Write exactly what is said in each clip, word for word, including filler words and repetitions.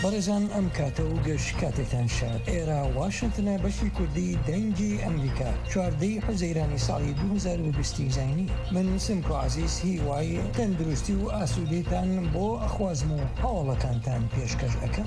بەڕێزان ئەم کاتە و گەشت کاتێتان شاد ئێرە واشنتنە بەشی کوردی دەنگی ئەمریکا چواردەی حوزەیرانی ساڵی دوو هەزار و بیست زینی من سمکۆ عەزیز هیوای تەندروستی و ئاسوودەیتان بۆ ئەخوازم و هەواڵەکانتان پێشکەش ئەەکەم.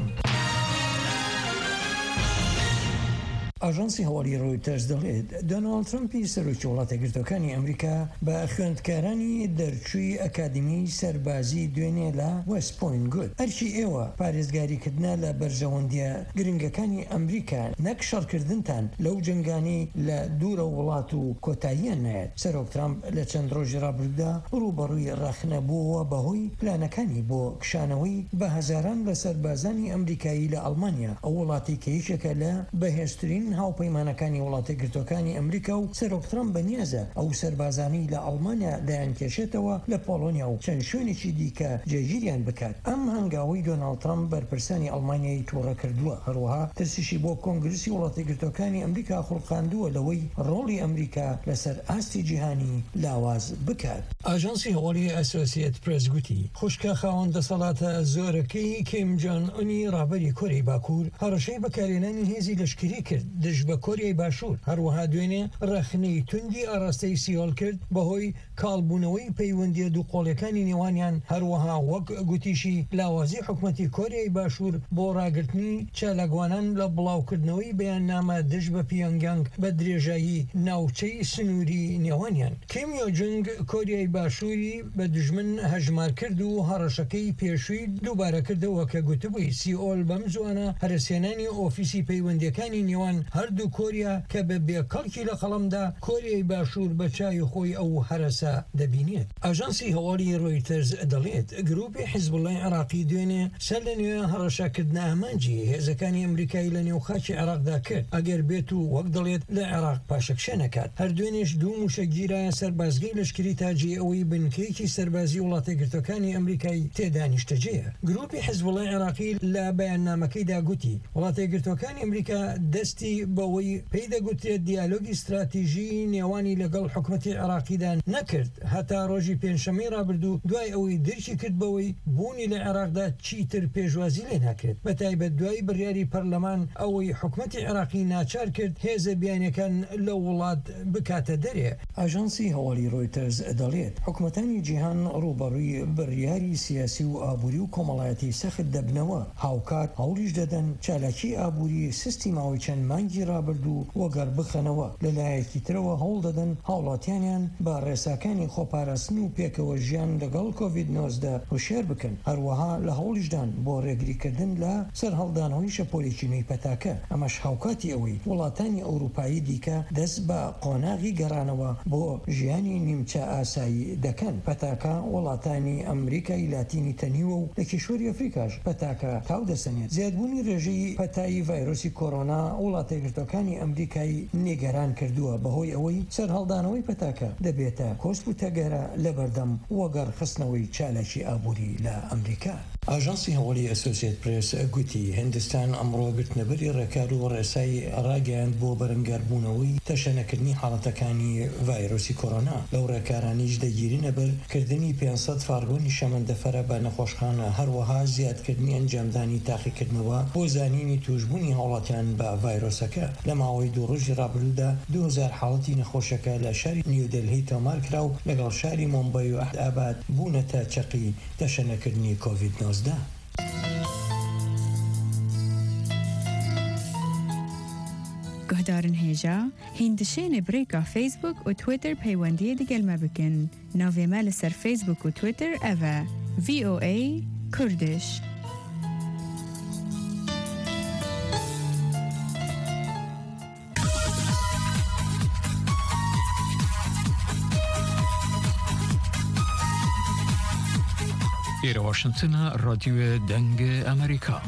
ئاژانسی هەواڵی ڕۆیتەرز دەڵێت دۆناڵد ترەمپی سەرۆکی وڵاتە یەکگرتووەکانی ئەمریکا بە خوێندکارانی دەرچووی ئەکادمی سەربازی دوێنێ لە وەست پۆینت گوت ئەرکی ئێوە پارێزگاریکردنە لە بەرژەوەندیە گرنگەکانی ئەمریکا نەک شەڕکردنتان لەو جنگانی لە دوورە وڵات و کۆتاییان نایەت. سەرۆک ترامپ لە چەند ڕۆژی ڕابردوودا ڕووبەڕووی ڕاخنەبووەوە بەهۆی پلانەکانی بۆ کشانەوەی بە هەزاران لە سەربازانی ئەمریکایی لە ئەڵمانیا ئەو وڵاتی کە یەکێکە لە بەهێزترین هاوپەیمانەکانی وڵاتە یەکگرتووەکانی ئەمریکا و سەرۆک ترامپ بەنیازە ئەو سەربازانی لە ئەڵمانیا دایانکێشێتەوە لە پۆڵۆنیا و چەند شوێنێکی دیکە جێگیریان بکات. ئەم هەنگاوی دۆناڵد ترامپ بەرپرسانی ئەڵمانیای تووڕە کردووە. هەروەها ترسیشی بۆ کۆنگرسی وڵاتە یەکگرتووەکانی ئەمریکا خوڵقاندووە لەوەی ڕۆڵی ئەمریکا لەسەر ئاستی جیهانی لاواز بکات. ئاژانسی هەواڵی ئەسۆسیێت پرێس گوتی خوشکە خاوەن دەسەڵاتە زۆرەکەی کیم جۆن ئونی ڕابەری کۆرەی باکوور هەڕەشەی بەکارهێنانی هێزی لەشکری کرد دژ بە کۆریای باشوور. هەروەها دوێنێ ڕەخنەی توندی ئاراستەی سیۆل کرد بەهۆی کاڵبوونەوەی پەیوەندیە دوو قۆڵەکانی نێوانیان. هەروەها وەک گوتیشی لاوازی حکومەتی کۆریای باشوور بۆ ڕاگرتنی چالاگوانان لە بڵاوکردنەوەی بەیاننامە دژ بە پیۆنگیانگ بە درێژایی ناوچەی سنووری نێوانیان. کیم یۆ جونگ کۆریای باشووری بە دژمن هەژمار کرد و هەڕەشەکەی پێشووی دووبارە کردەوە کە گوتبووی سیئۆل بەم زوانە هەرسێنانی ئۆفیسی پەیوەندیەکانی نێوان هەردوو کۆریا کە بە بێکەڵکی لە قەڵەمدا کۆریای باشوور بە چای خۆی ئەو هەرسە دەبینێت. ئاژانسی هەواڵی ڕۆیتەرز دەڵێت گروپی حیزبوڵای عێراقی دوێنێ سەر لە نوێ هەڕەشەکردنە ئامانجی هێزەکانی ئەمریکایی لە نێوخاکی عێراقدا کرد ئەگەر بێت و وەک دەڵێت لە عێراق پاشەکشە نەکات. هەردوێنێش دوو موشەگیرایە سەربازگەی لەشکری تاجی ئەوەی بنکەیەکی سەربازی وڵاتە یەکگرتووەکانی ئەمریکایی تێدا نیشتەجەیە. گروپی حیزبوڵای عێراقی لە بەیاننامەکەیدا گوتی وڵاتە یەکگرتووەکانی ئەمریکا دەستی بەوەی پێدەگوترێت دیالۆگی استراتیژی نێوانی لەگەڵ حکومەتی عێراقیدا نەکرد هەتا ڕۆژی پێنجشەمەی ڕابردوو دوای ئەوەی دەرکی کرد بەوەی بوونی لە عێراقدا چیتر پێشوازی لێ ناکرێت. بەتایبەت دوای بڕیاری پەرلەمان ئەوەی حکومەتی عێراقی ناچار کرد هێزە بیانیەکان لە وڵات بکاتە دەرێ. ئاژانسی هەواڵی ڕۆیتەرز دەڵێت حکومەتانی جیهان ڕووبەڕووی بڕیاری سیاسی و ئابووری و کۆمەڵایەتی سەخت دەبنەوە هاوکات هەوڵیش دەدەن چالاکی ئابووری سیستیماوی چەند مانگی ڕابردوو وەگەر بخەنەوە. لەلایەکی ترەوە هەوڵ دەدەن هاوڵاتیانیان بە ڕێساکانی خۆپاراستن و پێکەوە ژیان لەگەڵ کۆڤید نۆزدە هوشێر بکەن. هەروەها لە هەوڵیشدان بۆ ڕێگریکردن لە سەرهەڵدانەوەی شەپۆلێکی نوێی پەتاکە. ئەمەش هاوکاتی ئەوەی وڵاتانی ئەوروپایی دیکە دەست بە قۆناغی گەڕانەوە بۆ ژیانی نیمچە ئاسایی دەکەن. پەتاکە وڵاتانی ئەمریکای لاتینی تەنیوە و لە کیشوەری ئەفریقاش پەتاکە تاو دەسەنێت. زیادبوونی ڕێژەی پەتایی ڤایرۆسی کۆڕۆنا وڵاتە یەکگرتووەکانی ئەمریکایی نیگەران کردووە بەهۆی ئەوەی سەرهەڵدانەوەی پەتاکە دەبێتە کۆست و تەگەرە لە بەردەم وەگەر خستنەوەی چالاکی ئابووری لە ئەمریکا. ئاژانسی هەواڵی ئەسۆسیێت پرێس گوتی هندستان ئەمڕۆ گرتنەبەری ڕێکار و ڕێسایی ڕاگەیاند بۆ بەرەنگاربوونەوەی تەشەنەکردنی حاڵەتەکانی ڤایرۆسی کۆڕۆنا. لەو ڕێکارانیش دەگیرینە بەر کردنی پێنج فارگۆنی شەمەندەفەرە بە نەخۆشخانە هەروەها زیادکردنی ئەنجامدانی تاقیکردنەوە بۆ زانینی توشبوونی هاوڵاتیان بە ڤایرۆسەکە. لە ماوەی دوو ڕۆژی ڕابردوودا دوو هەزار حاڵەتی نەخۆشەکە لە شاری نیودەلهی تۆمار کرا و لەگەڵ شاری مۆمبای و ئەحمەداباد بوونەتە چەقی تەشەنەکردنی کۆڤید نۆزدە. گهدارن هێژا هیندشێنێ برێکا فیسبوک و تویتر پەیوەندیە دیگەلمە بکەن. ناوێمە لەسەر فیسبوک و تویتر ئەڤە ڤی ئۆ ئەی کوردش. إلى واشنطن راديو دنگ أمريكا.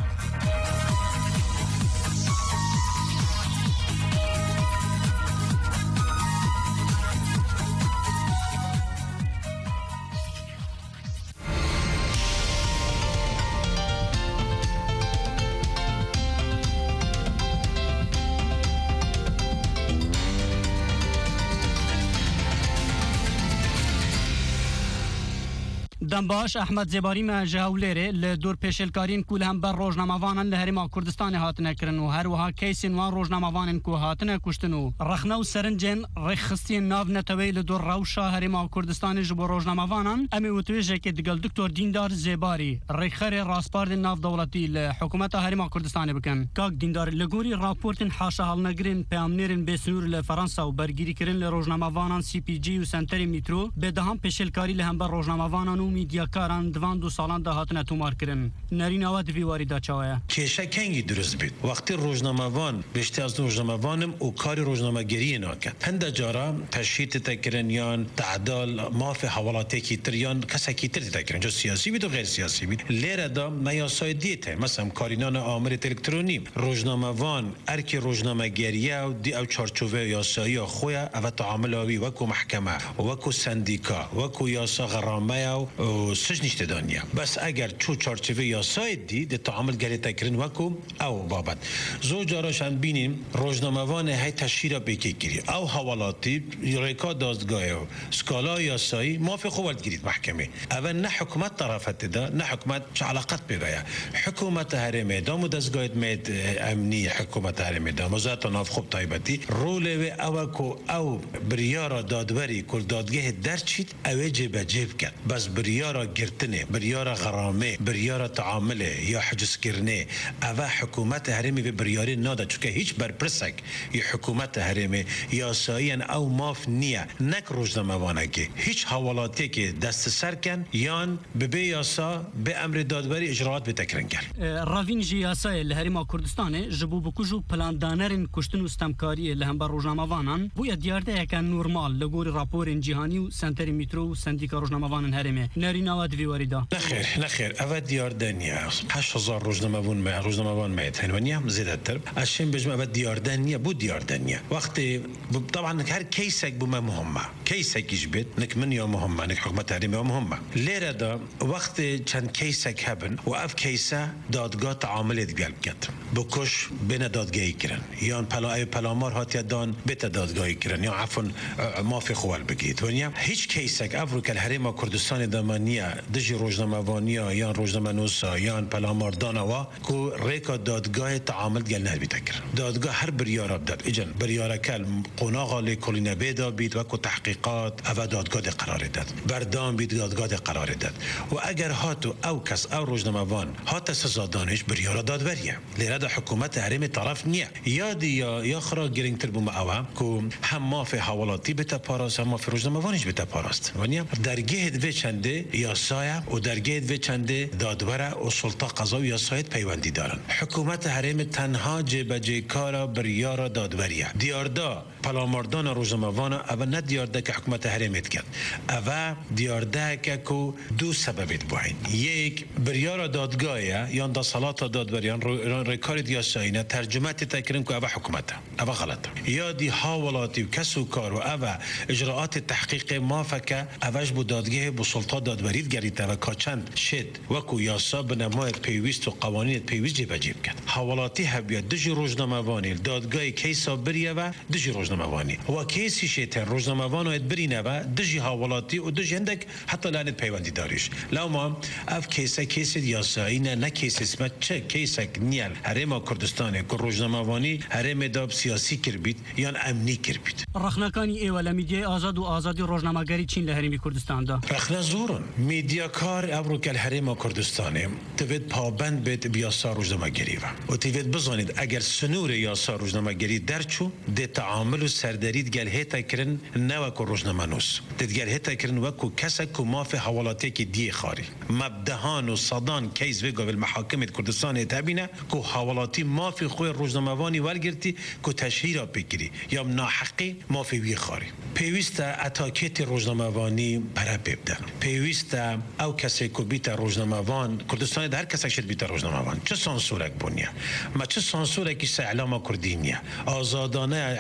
دنباش احمد زباری ما جهولره لدور پیشلکارین کول هم بر روزنامه‌وانان لهرما کردستان هاتنه کرن و هر وها کیسین وان روزنامه‌وانان کو هاتنه کشتن و رخنه و سرنجن رخصتی ناو نتوی لدور روشا هرما کردستان جبو روزنامه‌وانان امی وتویجه که دگل دکتور دیندار زباری رخر راسپارد ناو دولتی لحکومت هرما کردستان بکن کاک دیندار لگوری راپورتن حاشا حال نگرین پیامنرین بسنور لفرانسا و برگیری کرن لروزنامه‌وانان سی پی جی و سنتر میترو به دهم پیشلکاری لهم بر روزنامه‌وانان و میدیاکاران دوان دو سالان ده هاتنه تومار کرن نرین آواد ویواری دا چاوه کیشه کنگی درست بید وقتی روزنامه‌وان بیشتر از روزنامه‌وانم و کار روزنامه‌گری ناکن هند جارا تشهید تکرن یان تعدال ماف حوالاتی کی تریان کسا کی تر تکرن جو سیاسی بید و غیر سیاسی بید لیره دا نیاسای دیته مثلا کارینان آمر الکترونی روزنامه‌وان ارکی روزنامه‌گری و دی او چارچوبه یاسایی خویا او تعامل آوی وکو محکمه وکو سندیکا وکو یاسا غرامه و سجنش دنیا بس اگر چو چارچوبه یاسای دی د تعامل گری تکرین وکو او بابت زو جاراش هم بینیم روزنامه‌وان های تشهیر بکی گیری او حوالاتی ریکا دادگاه و سکالا یاسایی موافق خوالد گیرید محکمه اول نه حکومت طرفت دا نه حکومت چه علاقت بگایا حکومت هرمه دا مدزگاید مید امنی حکومت هرمه دا مزات ناف خوب طایبتی روله و او کو او بریارا دادوری کل دادگاه درچید او جیب جیب کرد بس بریارا گرتنه بریارا غرامه بریارا تعامله یا حجز کرنه او حکومت هرمی به بریاری ناده چون هیچ برپرسک یا حکومت هرمی یا ساین او ماف نیه نک روزنامه‌وانه که هیچ حوالاتی که دست سر کن یان به بی یاسا به امر دادبری اجراعات بتکرن کرد راوین جی یاسای لهرما کردستان جبو بکوجو پلاندانرین کشتن و استمکاری لهم بر روزنامه‌وانان بویا دیارده یکن نورمال لگور راپورین جهانی و سنتر میترو و سندیکا روزنامه‌وانان هرمه نرین آواد ویواری دا نخیر نخیر اول دیارده نیه هشت هزار روزنامه‌وان روزنامه‌وان میت هنوانیه زیادتر اشیم بجمع اول دیارده نیه بود دیارده نیه وقتی طبعا هر کیسک بوم مهمه کیسکیش بید نک من یا مهمه نک حکومت هرمی یا مهمه لیره دا وقتی چند کیسک هبن و اف کیسه دادگاه تعامل ادگل کرد بکش بین دادگاهی کرن یا پلا پلامار هاتیه دان بیت دادگاهی کرن یا عفوا مافی خوال بگید ونیا هیچ کیسک افرو که هرما کردستان دمانیه دژی روزنامه‌وانیا یا روزنامه‌نوسا یا پلامار دانوا کو ریکا دادگاه تعامل گل نه بیتکر دادگاه هر بریار داد اجن بریار کل قناغ لکلینه بیدا بید و کو تحقیقات او دادگاه قرار داد بردام بید دادگاه قرار داد و اگر هاتو او کس او روزنامه‌وان هات سزا دانش بریار دادوریه لیره دا حکومت هرم طرف نیه یادی یا یا خرا گرینگتر بوم اوام کو هم مافی حوالاتی بتا پاراست هم مافی روزنامه‌وانیش بتا پاراست ونیا درگاه دو چنده یاسای و درگاه دو چنده دادوره و سلطه قضا و یاسایت پیوندی دارن حکومت هرم تنها جبجه کارا بریار دادوریه دیاردا پلامردان روزنامه‌وان اول نه دیارده که حکومت هرمت کرد اول دیارده که کو دو سبب بوین یک بریار دادگاهه یا دا صلات دادوریان ریکارد یاسایینه ترجمه تکرین که اول حکومته اول غلطه یا دی حوالاتی و کسو کار و اول اجراعات تحقیق مافکه اولش بو دادگاه بو سلطه دادورید گریده و کاچند شد وکو یاسا بنمای پیوست و قوانین پیوست جیب جیب کرد حوالاتی هبیاد دجی روزنامه‌وانی دادگاه کیسا بریه و دجی روزنامه‌وانی و کیسی شیطان روزنامه‌وان و برینه و دجی حوالاتی و دجی هندک حتی لعنت پیوندی داریش لو ما اف کیسه کیسی یاسایینه نه کیس اسمت چه کیسک نیل هرما کردستان که روزنامه‌وانی هرم داب سیاسی کربید یا امنی کربید رخنکانی ایوال میدیا آزاد و آزادی روزنامه‌گری چین لهرمی کردستان دا رخنا زورن میدیا کار ابرو کل هرم کردستان توید پابند بید بیاسا روزنامه‌گری و توید بزنید اگر سنور یاسا روزنامه‌گری درچو ده تعامل و سردرید گل هتا کرن نو کو روزنامه‌نوس دید گل هتا کرن و کو کسک کو ماف حوالاتی کی دی خاری مبدهان و صدان کیس وگو بالمحاکم کردستان تابینه کو حوالاتی مافی خو روزنامه‌وانی ورگرتی کو تشهیر بگیری یا ناحقی مافی وی خاری پیوست اتاکیت روزنامه‌وانی برا ببدن پیوست او کسی کو بیت روزنامه‌وان کردستان در کسی شد بیت روزنامه‌وان چه سانسورک بونیه ما چه سانسورکی اعلام کردینیه آزادانه اعلام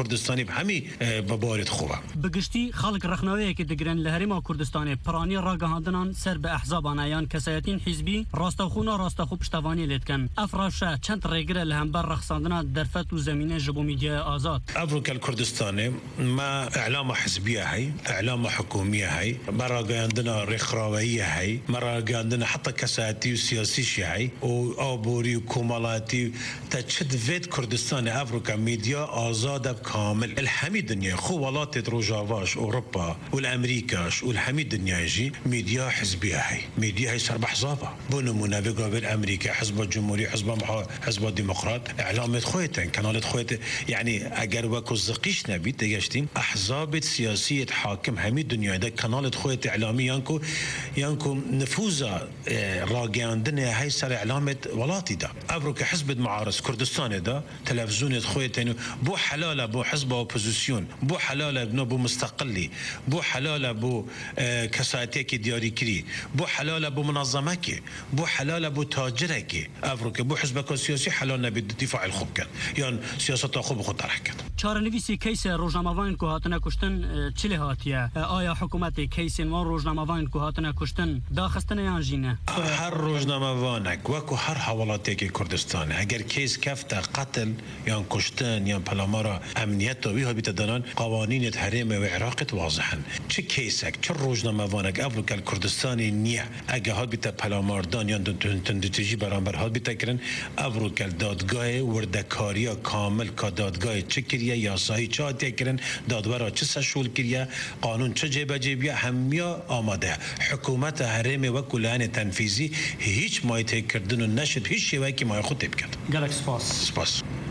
کوردستانی هەمی بەبارێت خوبە بگشتی خەڵک ڕخنەوەیەکی دەگرن لە هەرێما کوردستانی پڕانی ڕاگەهاندنان سەر بە ئەحزابانە یان کەسایەتین حیزبی ڕاستەوخۆنا ڕاستەخۆ پشتەوانی لێ دکەن ئەفراشە چەند ڕێگرە لە هەمبەر ڕەخساندنا دەرفەت و زەمینە ji بۆ میدیای ئازاد ئەڤروکە الكوردستانê ما ئەعلامە حزبیە هەی ئەعلامە حکومیە هەی ما ڕاگەیاندنە ڕێکخراوەیە هەی ما ڕاگەیاندنە حتا کەسایەتی و سیاسیشی هەی و ئابووری و کۆمەڵاتی تا چ دەوێت کوردستانی ئەڤروکە میدیا ئازادە کامل الهەمی دنیا خۆ وڵاتێت ڕۆژاواش ئۆڕۆپا و ئەمریکاش و الهەمی دنیاژی میدیا حزبیە هەی میدیا هەی سەر بە حزابە بۆ نمونە بێگاوێت ئەمریکا حزب جمهوری حزب حزب دیموکرات ئەعلامێت خۆیتن کەناڵێت خۆیت یعنی ئەگەر وەکو زقیش نەبیت دەگەشتیم ئەحزابێت سیاسیت حاکم هەمی دنیادا کەناڵێت خۆیت ئەعلامی یانکو یانکو نفوزە ڕاگەیاندنە هەی سەر ئەعلامێت وڵاتیدا ئەڤروکە حزبت معارض کوردستانێدا تەلەڤیزیۆنێت خۆیتن بۆ حەلالە بۆ حزب ئۆپۆزیسیۆن بۆ حەلالە بنۆ بۆ مستەقلی بۆ حەلالە بۆ کەسایەتێکی دیاریکری بۆ حەلالە بۆ منەظەمەکێ بۆ حەلالە بۆ تاجرێکی ئەڤروکە بۆ حزبەکە سیاسی حەلال نەبێت دیفاعی خۆ بکەن یان سیاسەتا خۆ بخۆ طرح کرد چارەنویسی کەیسە ڕۆژنامەوانین کو هاتنە کوشتن چ لێ هاتیە ئایا حکوومەتی کەیسین وان ڕۆژنامەوانین کو هاتنە کوشتن داخستنە یان ژینە هەر ڕۆژنامەوانێک وەکو هەر هەوڵاتێکی کوردستانە ئەگەر کەیس کەفتە قەتل یان کوشتن یان پەلامارە ئەمنیەتەوە وی هەبیتە دەنان قوانینێت هەرێمە و عێراقت وازحن چ کەیسێک چ ڕۆژنامەوانێک ئەڤروکە کوردستانی نییە ئەگە هەبیتە پەلاماردان یان تندتیژی بەرامبەر هەبیتەکردن ئەڤروکە دادگای وردەکاریە کامل کە دادگای چ کریە یاسایی چ هاتیەکردن دادوەرە چ سەشول کریە قانون چ جێبەجێبیە هەمیە ئامادەیە حکوومەتە هەرێمێ وەکو لایەنی تەنفیزی هیچ مای تێکردن و نەشت هیچ شێوەیەکی مای خۆ تێ بکات گەلێک سپاس سپاس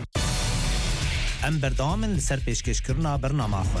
ئەم بەردەوامن لەسەر پێشکەشکردنا بەرنامەخۆ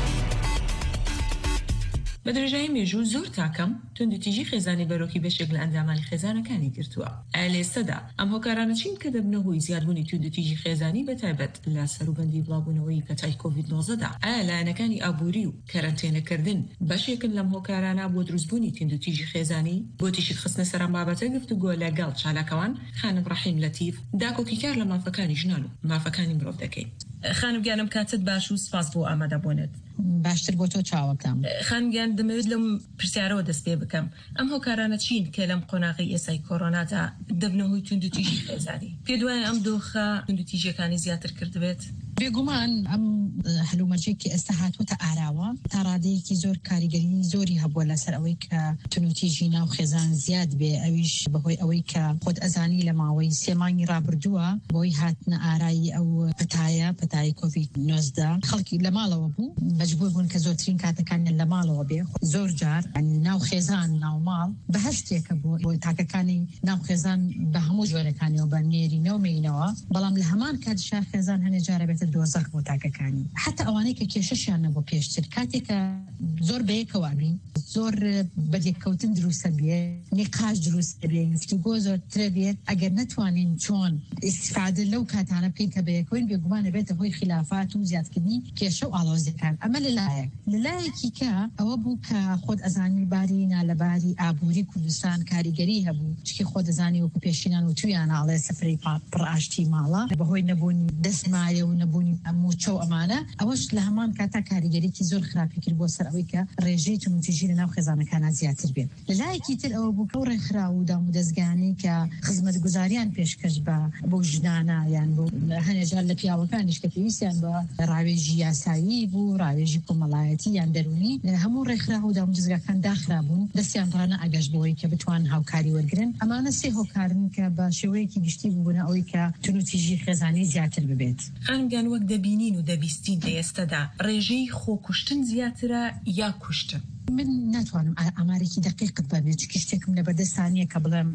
بە درێژایی مێژوو زۆر تاکەم توندوتیژی خێزانی بەرۆکی بەشێک لە ئەندامانی خێزانەکانی گرتووە. ئایا لە ئێستادا ئەم هۆکارانە چین کە دەبنە هۆی زیادبوونی توندوتیژی خێزانی بەتایبەت لە سەروبەندی بڵاوبوونەوەی پەتای کۆڤید نۆزدەدا؟ ئایا لایەنەکانی ئابووری و کەرەنتێنەکردن بەشێکن لەم هۆکارانە بۆ دروستبوونی توندوتیژی خێزانی؟ بۆ تیشت خستنە سەر ئەم بابەتە گفتوگۆ لەگەڵ چالاکەوان خانم ڕەحیم لەتیف داکۆکیکار لە مافەکانی ژنان و مافەکانی مرۆڤ دەکەین. خانم گیانم کاتت باش و سپاس بۆ ئامادەبوونت. باشتر بۆ تۆ چاوەکەم. خانگیان دەمەوێت لەم پرسیارەوە دەست پێ بکەم. ئەم هۆکارانە چین کە لەم قۆناغی ئێسای کۆڕۆنادا دەبنە هۆی توندوتیژی خێزانی؟ پێ دوایە ئەم دۆخە توندوتیژیەکانی زیاتر کردبێت؟ بێگومان ئەم هەلومەرجێکی ئێستا هاتووەتە ئاراوە تا ڕادەیەکی زۆر کاریگەری زۆری هەبووە لەسەر ئەوەی کە توندوتیژی ناو خێزان زیاد بێ ئەویش بەهۆی ئەوەی کە خۆت ئەزانی لە ماوەی سێ مانگی ڕابردووە بۆی هاتنە ئارایی ئەو پەتایە پەتای کۆڤید نۆزدە خەڵکی لە ماڵەوە بوو مەجبور بوون کە زۆرترین کاتەکانیان لە ماڵەوە بێ زۆر جار ناو خێزان ناو ماڵ بە هەشتێکە بوو بۆ تاکەکانی ناو خێزان بە هەموو جۆرەکانیەوە بە نێرینە و مینەوە بەڵام لە هەمان کاتشا خێزان هەنێ جارە بێتە دۆزەخ بۆ تاکەکانی حتا ئەوانەی کە کێشەشیان نەبوو پێشتر کاتێکە زۆر بەیەکەوە بین زۆر بەدێککەوتن دروستە بێ نیقاش دروستە بێ گفتوگۆ زۆرترە بێت ئەگەر نەتوانین چۆن ئیستیفادە لەو کاتانە بکەین کە بەیەکەوەین بێگومانە بێتە هۆی خلافات و زیادکردنی کێشە و ئاڵۆزیەکان ئەمە لەلایەک لەلایەکی کە ئەوە بوو کە خۆت ئەزانی باری نالەباری ئابووری کوردستان کاریگەری هەبوو چکی خۆ دەزانی وەکو پێشینان و تویانناڵێ سفری پڕئاشتی ماڵە بەهۆی نەبوونی دەستمایە و نەبوونی ئەموچە و ئەمانە ئەوەش لە هەمان کاتا کاریگەریکی زۆر خراپی کرد بۆ سەر ئەوەی کە ڕێژەی توندوتیژی لە ناو خێزانەکانە زیاتر بێت لەلایەکی تر ئەوە بوو کە و ڕێکخرا و دام و دەستگانەی کە خزمەتگوزاریان پێشکەش بە بۆ ژنانە یان بۆ هەنێجار لە پیاوەکانیش کە پێویستیان بە ڕاوێژی یاسایی بوو ڕاوێژی کۆمەڵایەتی یان دەرونی هەموو ڕێکخرا و دام و دەستگاکان داخرابوون دەستیان ڕانە ئەگەشت بۆەوەی کە بتوان هاوکاری وەرگرن ئەمانە سێ هۆکارن کە بە شێوەیەکی گشتی بوونە ئەوەی کە توندوتیژی خێزانی زیاتر ببێت. خانمگیان وەک دەبینین و دەبیستین لە ئێستادا ڕێژەی خۆکوشتن زیاترە یا کوشتن؟ من ناتوانم ئامارێکی دقیقت بەبێت چ شتێکم لە بەدەستانیە کە بڵێم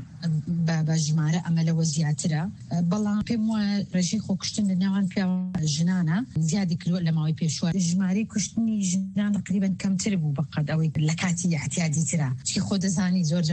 بە ژمارە ئەمەلەوە زیاترە بەڵام پێم وایە ڕێژەی خۆکوشتن لە ناوان پیاوە ژنانە زیادی کردووە لە ماوەی پێشوە ژمارەی کوشتنی ژنان تقریباً کەمتر بوو بەقەد ئەوەی لە کاتی احتیاجی ترە چی خۆ دەزانی زۆر جار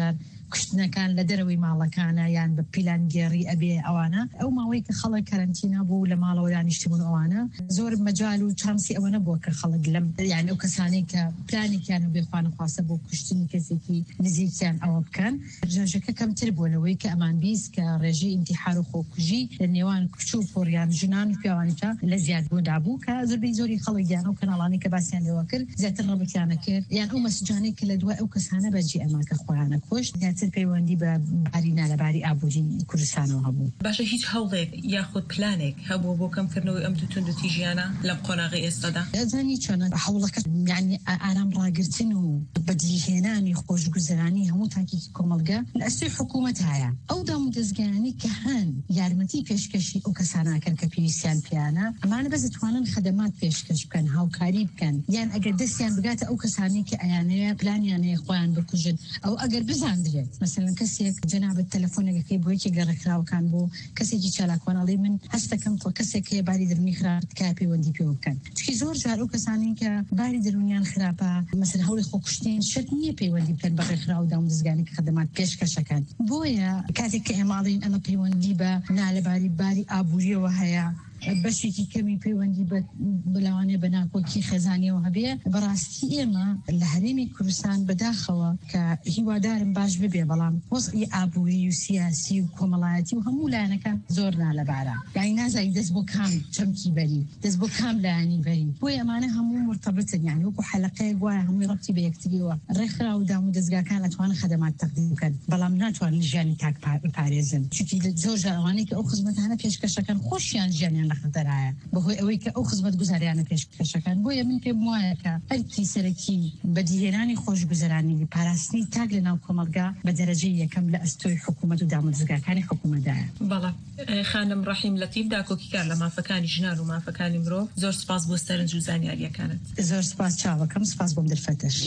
کوشتنەکان لە دەرەوەی ماڵەکانە یان بە پیلانگێڕی ئەبێ ئەوانە ئەو ماوەی کە خەڵک کەرەنتینە بوو لە ماڵەوە دانیشتبوون ئەوانە زۆر مەجال و چانسی ئەوەنە بووە کە خەڵک لەم یان ئەو کەسانەی کە پلانێکیان و بێخوانە خواستە بۆ کوشتنی کەسێکی نزیکیان ئەوە بکەن ژەژەکە کەمتر بووە لەوەی کە ئەمان بیست کە ڕێژەی ئینتیحار و خۆکوژی لە نێوان کچ و پۆڕیان ژنان و پیاوانیتا لە زیادبوودا بوو کە زۆربەی زۆری خەڵکیان و کەناڵانی کە باسییان لێوە کرد زیاتر ڕەبەتیانە کرد یان ئەو مەسجانەی کە لە دوای ئەو کەسانە بەجێ ئەمان کە خۆیانە کۆشت زیاتر پەیوەندی بە بارینا لەباری ئابووری کوردستانەوە هەبوو. باشە هیچ هەوڵێک یاخود پلانێک هەبوو بۆ کەمکردنەوەی ئەم دوو تونند و تیژیانە لەم قۆناغی ئێستادا؟ ئەزانی چۆنە هەوڵەکە یعنی ئارام ڕاگرتن و بەدیهێنانی خۆشگوزەرانی هەموو تاکێکی کۆمەلگا لە ئەستۆی حکوومەت هەیە ئەو دام و دەستگایانی کە هەن یارمەتی پێشکەشی ئەو کەساناکەن کە پێویستیان پیانە ئەمانە بەس دەتوانن خەدەمات پێشکەش بکەن هاوکاری بکەن یان ئەگەر دەستیان بگاتە ئەو کەسانی کە ئەیانەیە پلانیانەیە خۆیان بکوژن ئەو ئەگەر بزاندرێت مثلا کەسێک جەنابەت تەلەفۆنێکەکەی بۆ یەکێک گەڕەکراوەکان بۆ کەسێکی چالاکوانەڵی من هەستەکەم تۆ کەسێک هەیە باری دەرونی خراپت کا پەیوەندی پێ بکەن چونکی زۆر جار ئەو کەسانی کە باری دەرونیان خراپە مثلا هەوڵی خۆکوشتین شت نییە پەیوەندی بکەن بە ڕێکخراو و دام دەستگانی کە خەدەمات پێشکەشەکەن بۆیە کاتێک کە ئێماڵین ئەمە پەیوەندی بە نالەباری باری ئابووریەوە هەیە بەشێکی کەمی پەیوەندی بەلاوانێ بە ناکۆکی خێزانیەوە هەبێ بەڕاستی ئێمە لە هەرێمی کوردستان بەداخەوە کە هیوادارم باش ببێ بەڵام وەزعی ئابووری و سیاسی و کۆمەڵایەتی و هەموو لایەنەکان زۆر نالەبارە یانی نازایی دەست بۆ کام چەمکی بەری دەست بۆ کام لایانی بەری بۆی ئەمانە هەموو مرتبطن یعنی وەکو حەلەقەیەک وایە هەمووی ڕەبتی بە یەکتریەوە ڕێکخرا و دام و دەستگاکان ئەتوانن خەدەمات تەقدیم بکەن بەڵام ناتوانن ژیانی تاک پارێزن چونکی زۆر جار ئەوانەی کە ئەو خزمەتانە پێشکەشەکەن خۆشیان ژیانیان خەتەرایە بەهۆی ئەوەی کە ئەو خزمەت گوزاریانە پێشکەشەکان بۆیە من پێم وایە کە هەرکی سەرەکی بەدیهێنانی خۆشگوزەرانی پاراستنی تاک لە ناو کۆمەلگا بە دەرەجەی یەکەم لە ئەستۆی حکوومەت و دامەزگاکانی حکوومەتدایە. بەڵێ خانم ڕەحیم لەتیف داکۆکی کار لە مافەکانی ژنان و مافەکانی مرۆڤ زۆر سپاس بۆ سەرنج و زانیاریەکانت. زۆر سپاس چاوەکەم سپاس بۆم دڵفەتەش.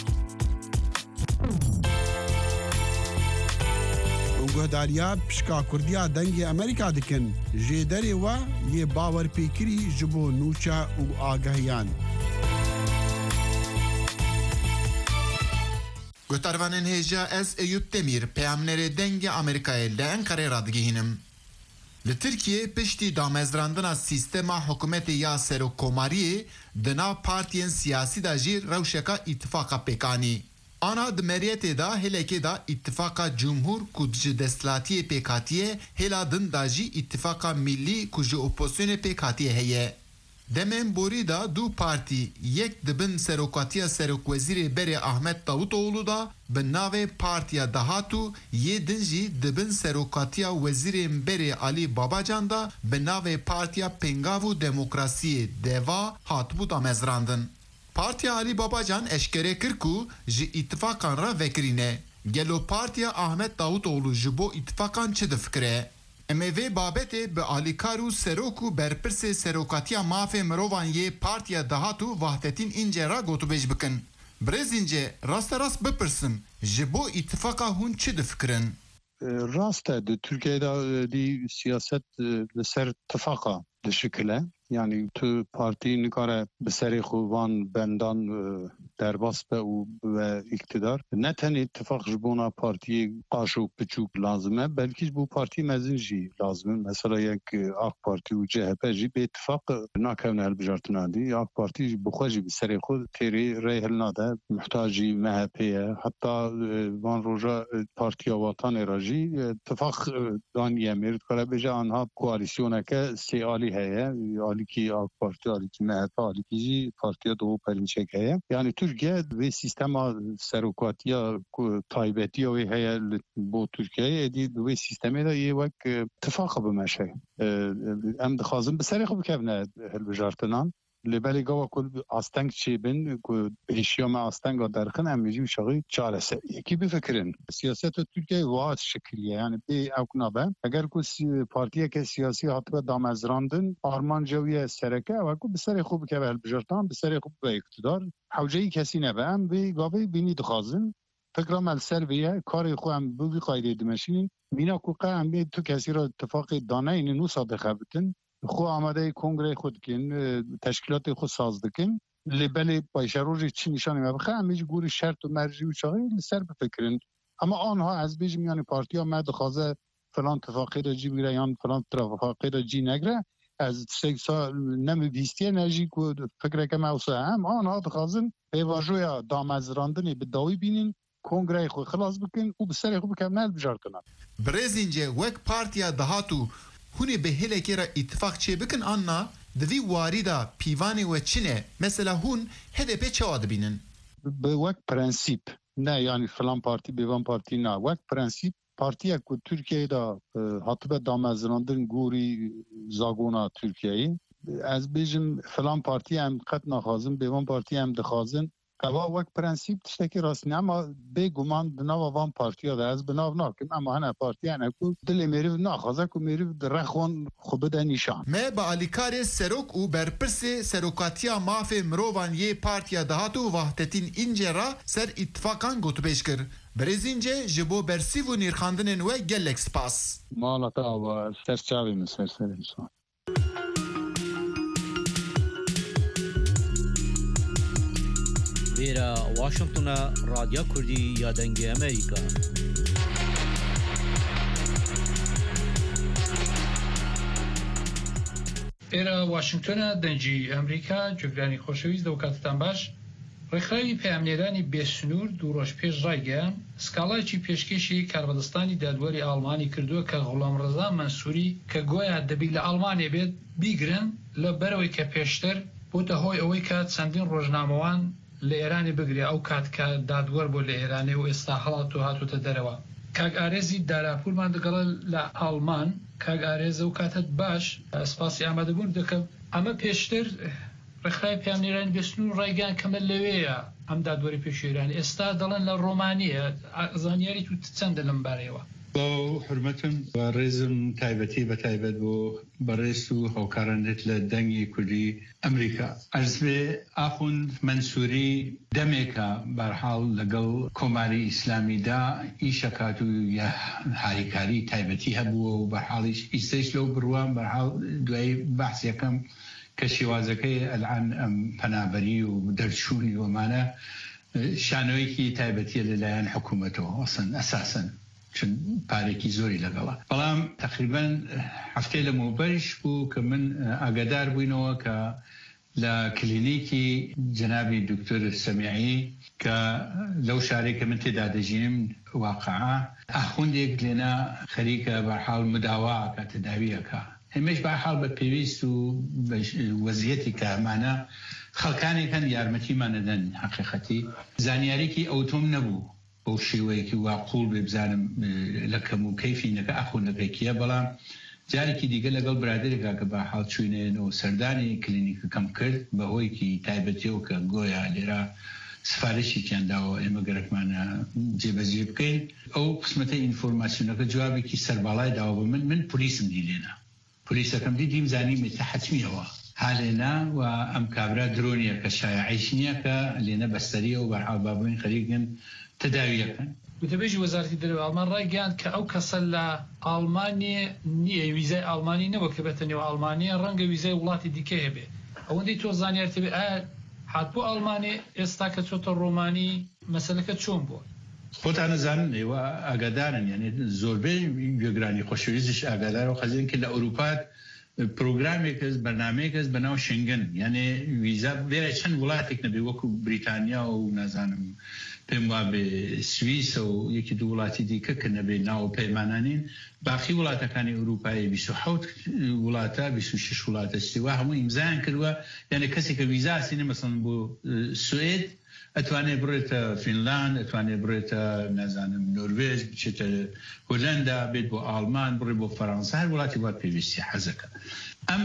گۆداریا پشکا کوردیا دەنگی ئەمریکا دکن ژێ دەرێوە یێ باوەرپێکری ji bo nûça û agahiyan. Guhtarvanên hêja ez Eyüp Demîr peyamnerê dengê Amerîkayê li Enqereyê radigihînim. Li Tirkiye piştî damezrandina sîstema hikûmetê ya serokkomariyê di nav partiyên siyasî da jî rewşeka îtifaqa pêkanî. Ana di meriyetê da helekê da îtifaqa Cumhur ku ji desthilatiyê pêk hatiye hêla din da jî îtifaqa millî ku ji opozisyonê pêk hatiye heye. Demên borî da du partî yek dibin serokatiya serokwezîrê berê Ahmet Davutoğlu da bi navê Partiya Dahatu yê din jî dibin serokatiya wezîrên berê Alî Babacan da bi navê Partiya Pengav û Demokrasiyê Deva hatibû damezrandin. Partiya Alî Babacan eşkere kir ku ji îtifaqan re vekirîne. Gelo Partiya Ahmet Davutoğlu ji bo îtifaqan çi difikire? Em ê vê babetê bi alîkar û serok û berpirsê serokatiya mafê mirovan yê Partiya Dahat û Vahdetîn înce ra gotûbêj bikin. Birêzînce rasterast bipirsin ji bo îtifaqa hûn çi difikirin? Rast e di Türkiye'de di siyaset li ser tifaka dişikile. Yani tu parti nikare bi serê xwe van bendan derbas be û ve iktidar ne tenê ittifaq ji bona partiyê qaş û piçûk lazim e belkî ji bo partî mezin jî lazim e. Mesela yek AK Parti û C H P jî bê ittifaq nakevne hilbijartina dî. AK Parti jî bi xwe jî bi serê xwe têrê rê hil nade muhtajî M H P ye heta van roja Partiya Watanê re jî ittifaq daniye mêr dikare bêje anha koalîsyoneke sê alî heye alîkî AK Parti alîkî M H P alîkî jî Partiya Doğu Perinçek heye. Yani Türkiye vê sistema serokatiya taybetiya wê heye bo Türkiye'ye êdî vê sistemê de yê wek tifaka bimeşe. Em dixwazin bi serê xwe bikevne hilbijartinan. Li belê gava ku asteng çêbin ku pêşiya me astenga derxin em jî şaxî çareseriyekî bifikirin. Siyaseta Türkiye wa şekiliye yani bê ew nabe. Eger ku partiyeke siyasî hatibe damezrandin armanca wî sereke ew ku bi serê xwe bikeve hilbijartinan bi serê xwe bibe iktidar. Hewceyî kesî nebe em vê gavê bînî dixwazin. Fikra me li ser vê ye karê xwe em bi vî qaydê dimeşînin. Mîna ku qe em bê tu kesî ra ittifaqê daneyînin wisa dixebitin. خو آماده کنگره خود کن تشکیلات خود ساز دکن لبل پایشروجی چی نشانی مبخه همیشه گوری شرط و مرجی و چاقی سر بفکرن اما آنها از بیش میان پارتی ها ما دخوازه فلان اتفاقی را جی بگیره یا فلان اتفاقی را جی نگره از سکسا نمی بیستی نجی که فکر که موسه هم آنها دخوازن پیواجویا دامزراندنی به داوی بینین کنگره خود خلاص بکن و بسر خود بکمل بجار کنن برزینجه وک پارتیا دهاتو هونی به هله که را اتفاق چه بکن آننا دوی واریدا پیوانی و چینه مثلا هون هده پی چه آد بینن؟ به وک پرنسیپ نه یعنی فلان پارتی بیوان پارتی نه وک پرنسیپ پارتیا که ترکیه دا حتبه دامزراندن گوری زاگونا ترکیه از بیجم فلان پارتی هم قد نخوازن بیوان پارتی هم دخوازن اوا وک پرنسیپ تشتکی راست نه اما به گمان بناو وان پارتی ها ده از بناو ناکن اما هنه پارتی هنه که دل میریف ناخوازه که میریف رخوان خوب ده نیشان ما با علیکار سروک و برپرس سروکاتیا ماف مروان یه پارتیا دهاتو وحدتین اینجه را سر اتفاقان گوتو پیش کر برزینجه جبو برسی و نیرخاندن و گلک سپاس مالتا و سرچاوی مسر سر انسان ویرا واشنطن رادیو کردی یا دنگ امریکا ئێرە واشنگتۆنە دەنجی ئەمریکا جوگرانی خۆشەویست دەوکاتتان باش ڕێکخراوی پەیامنێرانی بێسنوور دوو ڕۆژ پێش ڕایگەیان سکاڵایکی پێشکەشی کاربەدەستانی دادوەری ئاڵمانی کردووە کە غوڵامڕەزا مەنسووری کە گۆیا دەبی لە ئاڵمانێ بێت بیگرن لە بەرەوەی کە پێشتر بۆتە هۆی ئەوەی کە چەندین ڕۆژنامەوان لە ئێرانی بگرێ ئەو کات کە دادوەر بۆ لە ئێرانێ و ئێستا هەڵات و هاتوتە دەرەوە کاک ئارێزی داراپورمان دەگەڵە لە ئاڵمان کاک ئارێزە و کاتت باش سپاسی ئامادەبوون دەکەم ئەمە پێشتر ڕێکخراوی پەیامنێرانی بێسنوور ڕایگەیان کەمە لەوەیە ئەم دادوەری پێشێرانی ئێستا دەڵێن لە ڕۆمانیە زانیاری تو چەندە لەم بارەیەوە با حرمتم و رزم تایبەتی بە تایبەت بۆ بەڕێز و هاوکارانت لە دەنگی کوردی ئەمریکا ئەرز بێ ئاخوند منسووری دەمێکە بەرحاڵ لەگەڵ کۆماری ئیسلامیدا ئیشەکات و هاریکاری تایبەتی هەبووە و بەرحاڵیش ئیسەیش لەو بڕوان بەرحاڵ دوای بەحسیەکەم کە شێوازەکەی ئەلعان ئەم پەنابەری و دەرچوونی وەمانە شانۆیەکی تایبەتیە لەلایەن حکوومەتەوە ئەسن ئەساسن چون پارێکی زۆری لەگەڵە بەڵام تقریبان هەفتەی لە مۆبەریش بوو کە من ئاگادار بووینەوە کە لە کلینیکی جەنابی دکتۆر سەمیعی کە لەو شارێک کە من تێدا دەژیم واقعا ئاخوندێک لێنە خەریکە بەرحاڵ مداوا کە تەداویەکە هەمێش بەرحاڵ بە پێویست و وەزیەتی کە ئەمانە خەڵکانێکن یارمەتیمانەدەن حەقیقەتی زانیارێکی ئەوتۆم نەبوو بەو شێوەیەکی واقوڵ بێ بزانم لە کەم و کەیفینەکە ئاخوندەکەیکیە بەڵام جارێکی دیگە لەگەڵ برادێکا کە بە حاڵ چوینێنەوە سەردانی کلینیکەکەم کرد بەهۆیکی تایبەتیەوە کە گۆیا لێرە سفارشێکیان داوە ئێمە گەرەکمانە جێبەجێ بکەین ئەو قسمەتە ئینفۆرماسیۆنەکە جوابێکی سەرباڵای داوە بە من من پلیسم دیلێنە پلیسەکەم دیدیم زانیم تەحەتمیەوە هالێنا و ئەم کابرا درۆنیە کە شایعیش نییە کە لێنە بەستەریە و بەرحاڵ بابووین خەریکن تداویەکەن وتەبێژی وەزارەتی دەرەوەی ئاڵمان ڕایگەیاند کە ئەو کەسە لە ئاڵمانی نییە ویزای ئاڵمانی نەوە کە بێتە نێو ئاڵمانیە ڕەنگە ویزای وڵاتی دیکە هەبێ ئەوەندەی تۆ زانیار تێبێ ئایا هاتبوو ئاڵمانی ئێستا کە چۆتە ڕۆمانی مەسەلەکە چۆن بووە خۆتان نەزانن ئێوە ئاگادارن یعنی زۆربەی گوێگرانی خۆشەویستیش ئاگادارە و خەزیان کە لە ئەوروپات پرۆگرامێکس بەرنامەیەکس بەناو شنگن یعنی ویزا بێرە چەند وڵاتێک نەبێ وەکو بریتانیا و نازانم پێم وابێ سویسە و یەکی دوو وڵاتی دیکە کە نەبێ ناو پەیمانانین باقی وڵاتەکانی ئەوروپایی بیست و حەوت وڵاتە بیست و شەش وڵاتە سیوا هەموو ئیمزایان کردووە یعنی کەسێک کە ویزاسینە مەسەڵەن بۆ سوێد ئەتوانێت بڕێتە فینلاند ئەتوانێت بڕێتە نازانم نۆروێژ بچێتە هۆلەندا بێت بۆ ئاڵمان بڕێ بۆ فەڕەنسا هەر وڵاتی وا پێویستی حەزەکە ئەم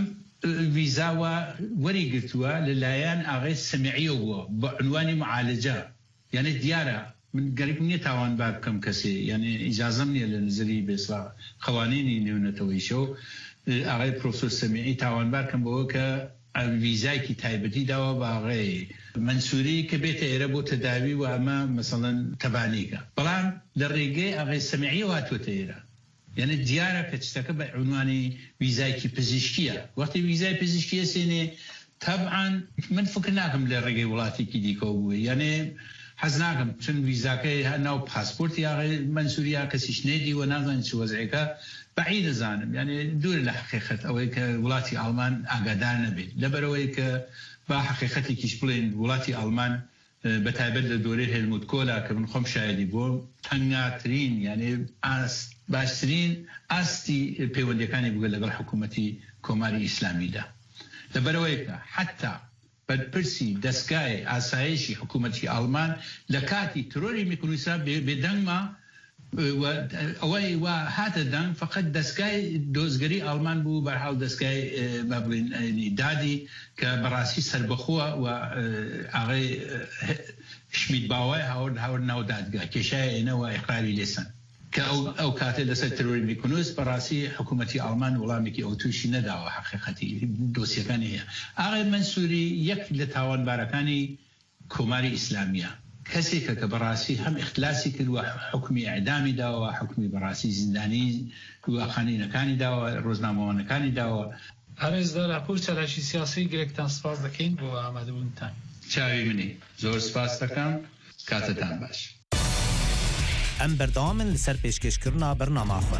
ویزاوە وەریگرتووە لەلایەن ئاغای سەمیعیە بووە بە عنوانی معالجە یعنی دیارە من گەرێک نییە تاوانبار بکەم کەسێ یعنی ئیجازەم نییە لە نزری بێسڵا خەوانینی نێونەتەوەیشەوە ئاغای پرۆفسۆر سەمیعی تاوانبار کەم بەوە کە ویزایکی تایبەتی داوە بە ئاغای منسووری کە بێتە ئێرە بۆ تەداوی و ئەمە مەسەڵەن تەبانیکە بەڵام لە ڕێگەی ئاغای سەمیعی هاتووەتە ئێرە یعنی دیارە کە چتەکە بە عنوانی ویزایکی پزیشکیە وەختی ویزای پزیشکیە سێنێ طبعا من فکر ناکەم لە ڕێگەی وڵاتێکی دیکە بووە یعنی حەز ناکەم چون ویزاکەی ناو پاسپۆرتی یاغی منسووریا کەسیش نێدی و نازانین چ وەزعەکە بەعید دەزانم یعنی دوور لە حقیقەت ئەوەی کە وڵاتی ئەڵمان ئاگادار نەبێت لەبەرەوەی کە با حقیقەتێکیش بڵێن وڵاتی ئەڵمان بەتایبەت لە دۆرەی هێلموت کۆلا کە من خۆم شایدی بۆ تەنگاترین یعنی باشترین ئاستی پەیوەندیەکانی بگە لەگەڵ حکوومەتی کۆماری ئیسلامیدا لەبەرەوەی کە حتا بەرپرسی دەستگای ئاسایشی حکوومەتی ئەڵمان لە کاتی ترۆری میکونوسا بێدەنگما ئەوەی وا هاتە دەنگ فقط دەستگای دۆزگەری ئەڵمان بوو بەرحاڵ دەستگای بڵین دادی کە بەڕاستی سربەخۆوە و ئاغای شمید باوای هاورد هاورد ناو دادگا کێشایە ئێنەوە ئیقراری لێسن کە ئەو کاتێ لەسەر ترۆری میکونوس بەڕاستی حکوومەتی ئەڵمان وەڵامێکی ئەو تووشی نەداوە حقیقەتی دۆسیەکانی هەیە ئاغای منسووری یەک لە تاوانبارەکانی کۆماری ئیسلامیە کەسێکە کە بەڕاستی هەم اختلاسی کردووە حکومی ئەعدامی داوە حکومی بەڕاستی زیندانی واقعانینەکانی داوە ڕۆژنامەوانەکانی داوە هەرێزدا راپۆر چالاشی سیاسی گرێکتان سپاس دەکەین بۆ ئامادەبوونتان چاوی منی زۆر سپاس دەکەم کاتتان باش ئەم بەردەوامن لەسەر پێشکەشکردنا بەرنامەخۆ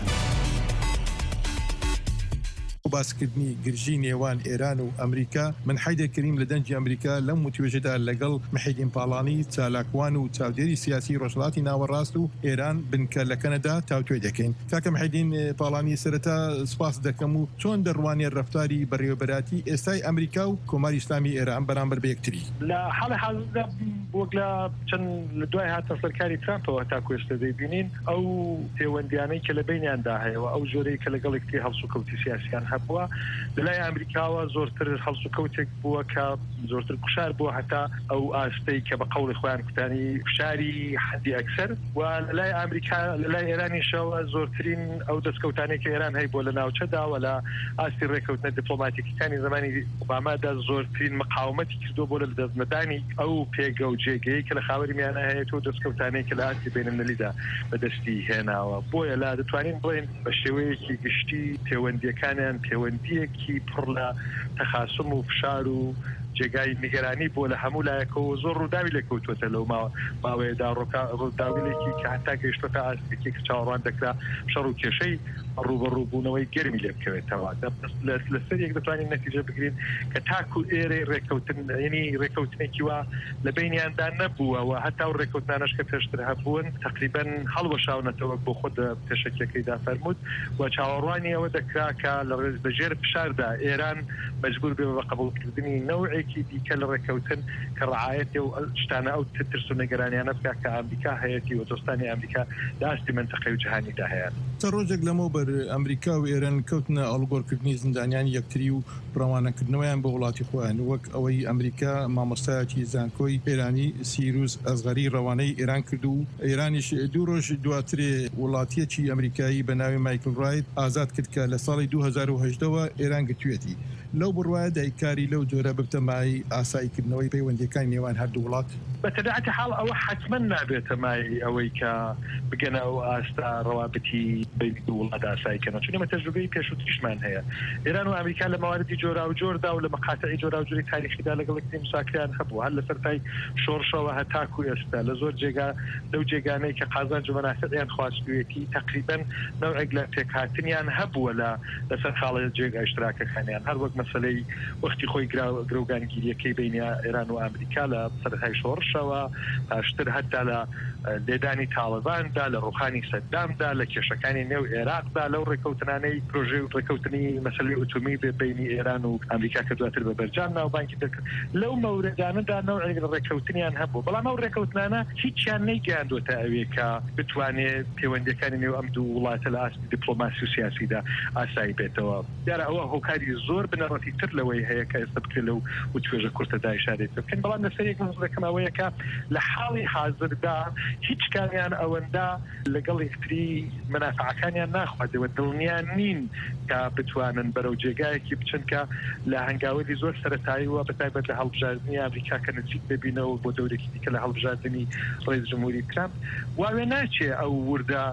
باسکردنی گرژی نێوان ئێران و ئەمریکا من حیدە کریم لە دەنجی ئەمریکا لەم متوێژەدا لەگەڵ محیدین پاڵانی چالاکوان و چاودێری سیاسی ڕۆژهەڵاتی ناوەڕاست و ئێران بنکە لە کەنەدا تاوتوێ دەکەین کاکە محیدین پاڵانی سەرەتا سپاس دەکەم و چۆن دەڕوانێ ڕەفتاری بەڕێوەبەراتی ئێستای ئەمریکا و کۆماری ئیسلامی ئێران بەرامبەر بە یەکتری لە حاڵی حاضردا وەک لە چەند لە دوای هاتە سەرکاری ترامپەوە تا کوێستە دەیبینین ئەو پەیوەندیانەی کە لە بینیاندا هەیەەوە ئەو جۆرەی کە لەگەڵ یەکتری هەڵسو کەوتی سیاسیان هەبووە لەلای ئەمریکاوە زۆرتر هەڵسو کەوتێک بووە کە زۆرتر کوشار بووە هەتا ئەو ئاستەی کە بە قەوڵی خۆیان کوتانی کوشاری حەدی ئەکسەر و لەلای ئەمریکا لەلای ئێرانیشەوە زۆرترین ئەو دەستکەوتانێک کە ئێران هەیە بۆ لە ناوچەداوە لە ئاستی ڕێکەوتنە دیپلۆماتیکەکانی زمانی ئۆبامادا زۆرترین مقاومەتی کردو بۆ لە دەستنەدانی ئەو پێگە و جێگەی کە لە خاوەری میانە هەیە تۆ دەستکەوتانەی کە لە ئاستی بینەمەلیدا بەدەستی هێناوە بۆیە لا دەتوانین بڵێن بە شێوەیەکی گشتی پەیوەندیەکانیان پەیوەندیەکی پڕ لە تەخاسم و فشار و جێگای نیگەرانی بۆ لە هەموو لایەکەوە زۆر ڕووداوی لێکەوتوەتە لەو ماوەیەدا ڕووداویلێکی کە هەتا گەیشتۆتە ئاستێکی کە چاوەڕوان دەکرا شەڕ و کێشەی ڕوبەڕووبوونەوەی گەرمی لێ بکەوێتەوە لەسەر یەک دەتوانین نەتیجە بگرین کە تاکو ئێرە ڕێکەوتن ینی ڕێکەوتنێکی وا لە بینیاندا نەبووەوە هەتا و ڕێکەوتنانەش کە پێشتر هەبوون تقریبەن هەڵوەشاونەتەوە بۆ خۆ پێشەکیەکەیدا فەرمووت و چاوەڕوانی ئەوە دەکرا کە لە ڕێز بەژێر فشاردا ئێران مەجبور بێ بە قبولکردنی نەوعێکی دیکە لە ڕێکەوتن کە ڕعایەتی و شتانە ئەو ترس و نەگەرانیانە بکە کە ئەمریکا هەیەی و دۆستانی ئەمریکا داستی منتەقەی و جیهانیدا هەیە تا ڕۆژێک لەمە بەر ئەمریکا و ئێران کەوتنە ئەڵگۆڕکردنی زیندانیان یەکتری و ڕەوانەکردنەوەیان بە وڵاتی خۆیان وەک ئەوەی ئەمریکا مامۆستایەتی زانکۆی ئێرانی سیروس ئەزغەری ڕەوانەی ئێران کرد و ئێرانیش دوو ڕۆژ دواترێ وڵاتیەکی ئەمریکایی بە ناوی مایکل ڕایت ئازاد کرد کە لە ساڵی دوو هەزار و هەژدەوە ئێران گرتوێتی لەو بڕواایە دایکاری لەو جۆرە ببتەمای ئاساییکردنەوەی پەیوەندیەکانی نێوان هەردوو وڵات بەتەبیعەتی حاڵ ئەوە حتمما نابێتە مای ئەوەی کە بگەنە ئەو ئاستا ڕەوابەتی بین دوو وڵات ئاساییکردنەوە چون ئێمە تەجروبەی پێشووتریشمان هەیە ئێران و ئەمریکا لە مەواردی جۆرا و جۆردا و لە مەقاتعی جۆرا و جۆری تاریخیدا لەگەڵ یەکتری مساکران هەبوو هەر لە سەرەتای شۆڕشەوە هەتاکو ئێستا لە زۆر جێگا لەو جێگانەی کە قازانج و مەنافعیان خواستوویەتی تقریبا نەوعێک لە پێکهاتنیان هەبووە لە لەسەر خاڵە جێگا ئیشتراکەکانیان هەر وەک مەسەلەی وەختی خۆی گرۆگانگیریەکەی بینی ئێران و ئەمریکا لە سەرەتای شۆڕشەوە پاشتر هەتا لە لێدانی تاڵباندا لە ڕوخانی سەدامدا لە کێشەکانی نێو عێراقدا لەو ڕێکەوتنانەی پرۆژەی ڕێکەوتنی مەسەلەی ئۆتۆمی بێ بینی ئێران و ئەمریکا کە دواتر بە بەرجام ناوبانکی دەکرد لەو مەوردانەدا نەوعێک ڕێکەوتنیان هەبوو بەڵام ئەو ڕێکەوتنانە هیچیان نەیگەیاندوتە ئەوەیە کە بتوانێت پەیوەندیەکانی نێو ئەم دوو وڵاتە لە ئاستی دیپلۆماسی و سیاسیدا ئاسایی بێتەوە دیارە ئەوە هۆکاری زۆر بنەڕەتی تر لەوەی هەیە کە ئێستا بکرێت لەو وتوێژە کورتەدا ئیشارەت بکەین بەڵام لەسەر یەک مەسەلەکەم ئەوەیە کە لە حاڵی حاضردا هیچ کامیان ئەوەندا لەگەڵ یەکتری منافعەکانیان ناخواتەوە دڵنیان نین کە بتوانن بەرەو جێگایەکی بچن کە لە هەنگاوەری زۆر سەرەتاییوە بەتایبەت لە هەڵبژاردننی ئەمریکا کە نزیک ببینەوە بۆ دەورێکی دیکە لە هەڵبژاردننی ڕێز جمهوری ترامپ واوێ ناچێ ئەو وردە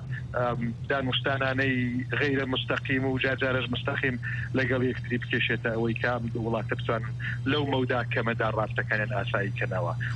دانوشتانانەی غیرە مستەقیم و جارجارش مستەقیم لەگەڵ یەکتری بکێشێتە ئەوەی کام وڵاتە بتوانن لەو مەودا کەمەدا ڕاستەکانیان ئاسایی کەنەوە و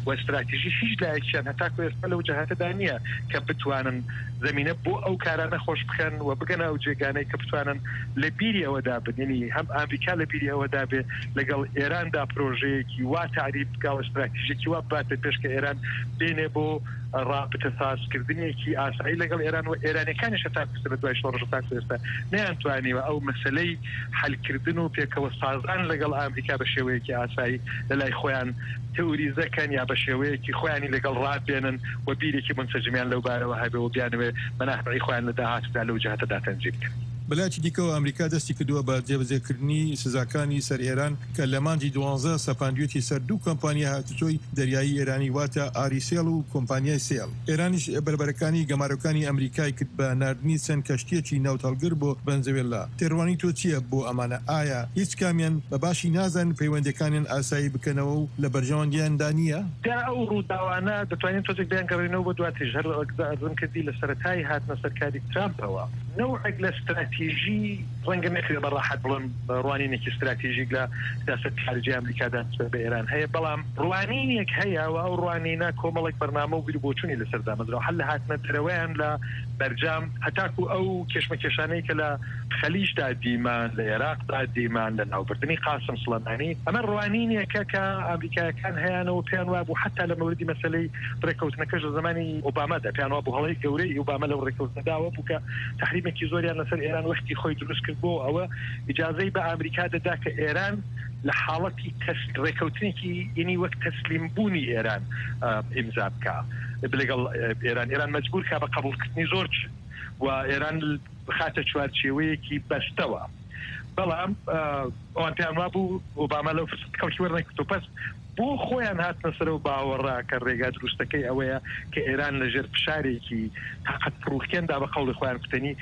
استراتیژی هیچ لایەکیان هەتاکو ئێستا لەو جەهاتەدا نییە کە بتوانن زمینە بۆ ئەو کارانە خۆش بکەن و بگەنە ئەو جێگانەی کە بتوانن لە بیری ئەوەدا بنێنی هەم ئامریکا لە بیری ئەوەدا بێ لەگەڵ ئێراندا پرۆژەیەکی وا تعریف بکاو استراتیژێکی وا باتە پێش کە ئێران بێنێ بۆ ڕابطە سازکردنێکی ئاسایی لەگەڵ ئێران و ئێرانەکانیش هەتا بە دوای شۆڕژ تا ئێستا نەیانتوانیوە ئەو مەسەلەی حلکردن و پێکەوە سازان لەگەڵ ئامریکا بە شێوەیەکی ئاسایی لەلای خۆیان تئوریزەکەن یا بە شێوەیەکی خۆیانی لەگەڵ ڕابێنن و بیرێکی منسەجمیان لەو بارەوە هەبێ و بیانوێ بەناحڕی خۆیان لە داهاتدا لەو جەهەتەدا تەنجیم بکەن. بەلایەکی دیکەوە ئەمریکا دەستی کردووە بە جێبەجێکردنی سزاکانی سەر ئێران کە لە مانجی دوانزە سەپاندوێتی سەر دوو کۆمپانیا هاتوچۆی دەریایی ئێرانی واتە ئاریسێڵ و کۆمپانیای سێڵ. ئێرانیش بەربەرەکانی گەمارەکانی ئەمریکای کرد بە ناردنی چەند کەشتیەکی ناوتەڵگر بۆ ڤەنزوێلا. تێڕوانی تۆ چییە بۆ ئەمانە؟ ئایا هیچ کامیان بە باشی نازان پەیوەندەکانیان ئاسایی بکەنەوە و لە بەرژەوەندیاندا نییە؟ دا ئەو ڕووداوانە دەتوانین تۆزێک بیان گەڕێنەوە بۆ دواتیش هەر ئەزم کردی لە سەرەتای هاتنە سەرکاری ترامپەوە نوعێک لە استراتیژی ڕەنگە نەکرێ بەڕاحەت بڵێن ڕوانینێکی استراتیژیک لە سیاسەتی خارجی ئەمریکادا نسبەت بە ئێران هەیە، بەڵام ڕوانینێک هەیە و ئەو ڕوانینە کۆمەڵێک بەرنامە و بیربۆچوونی لەسەر دامەزراوە هەر لە هاتنە دەرەوەیان لە بەرجام هەتاکو ئەو کێشمەکێشانەی کە لە خەلیجدا دیمان لە عێراقدا دیمان لە ناوبردنی قاسم سڵەمانی ئەمە ڕوانینێکە کە ئەمریکایەکان هەیەنەوە پێیان وابوو حتا لە مەوردی مەسەلەی ڕێکەوتنەکەش لە زمانی ئۆبامادا پێیان وابوو هەڵەی گەورەی ئۆباما لەو ڕێکەوتنەداوە بوو کە تحریمێکی زۆریان لەسەر ئێران وەختی خۆی دروست کرد بۆ ئەوە ئیجازەی بە ئەمریکا دەدا کە ئێران لە حاڵەتی ڕێکەوتنێکی ینی وەک تەسلیم بوونی ئێران ئیمزا بکە لەگەڵ ئێران ئێران مەجبور کا بە قبولکردنی زۆر و ئێران بخاتە چوارچێوەیەکی بەستەوە، بەڵام ئەوان پێیان وابوو ئۆباما لەو کەڵکی وەرنەگرتووە پس بۆ خۆیان هاتنە سەرەوە باوەڕا کە ڕێگا دروستەکەی ئەوەیە کە ئێران لەژێر فشارێکی تاقەت فڕوختێندا بە قەوڵی خۆیان کوتنی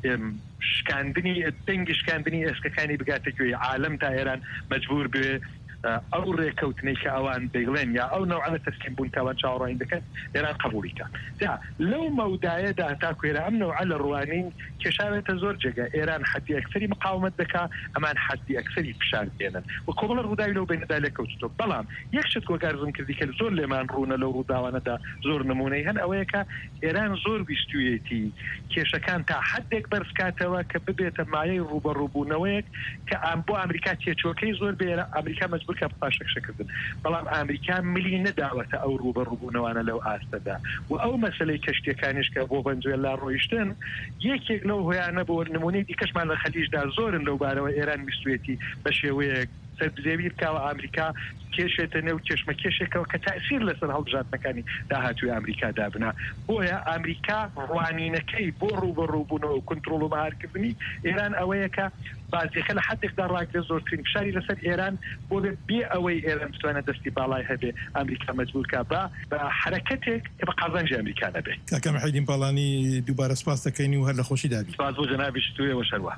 شکاندنی دەنگی شکاندنی ئێسکەکانی بگاتە گوێی عالەم تا ئێران مەجبور بێ ئەو ڕێکەوتنەی کە ئەوان دەیڵێن یا ئەو نەوعانە تەسلیم بوون کەوان چاوەڕوانی دەکەن ئێران قبولیکە. جا لەو مەودایەدا هەتاکو ئێران ئەم نەوعە لە ڕوانین کێشاوێتە زۆر جێگە ئێران حەدی ئەکسەری مقاومەت دەکا ئەمان حەدی ئەکسەری فشار دێنن و کۆمەڵە ڕووداوی لەو بینەدا لێکەوتووە، بەڵام یەک شت وەگارزم کردی کە زۆر لێمان ڕوونە لەو ڕووداوانەدا زۆر نمونەی هەن ئەوەیە کە ئێران زۆر ویستویەتی کێشەکان تا حدێک بەرزکاتەوە کە ببێتە مایەی ڕوبەڕووبوونەوەیەک کە ئەم بۆ ئەمریکا تێچۆکەی زۆر بێرە ئەمریکا مەجبور کە پاشەکشەکردن، بەڵام ئەمریکا ملی نەداوەتە ئەو ڕوبەڕووبوونەوانە لەو ئاستەدا و ئەو مەسەلەی کەشتیەکانیش کە بۆ ڤەنزوێلا ڕۆیشتن یەکێک لەو هۆیانە بۆ نمونەی دیکەشمان لە خەلیجدا زۆرن لەو بارەوە ئێران ویستوێتی بە شێوەیەک سەربزێوی بکاوە ئەمریکا کێشێتە نێو کێشمە کێشێکەوە کە تاثیر لەسەر هەڵبژاردنەکانی داهاتووی ئەمریکا دابنا، بۆیە ئەمریکا ڕوانینەکەی بۆ ڕوبەڕووبوونەوە و کۆنتڕۆڵ و بەهارکردنی ئێران ئەوەیە کە بازیەکە لە حدێکدا ڕاگرێت زۆرترین فشاری لەسەر ئێران بۆ بێ ئەوەی ئێران بتوانێت دەستی باڵای هەبێ ئەمریکا مەجبورکە بە بە حرەکەتێک کە بە قازانجی ئەمریکا نەبێ. کاکە مەحیدین پاڵانی دووبارە سپاس دەکەین و هەر لە خۆشی دابی. سپاس بۆ جەنابی شتوویەوە شەروە.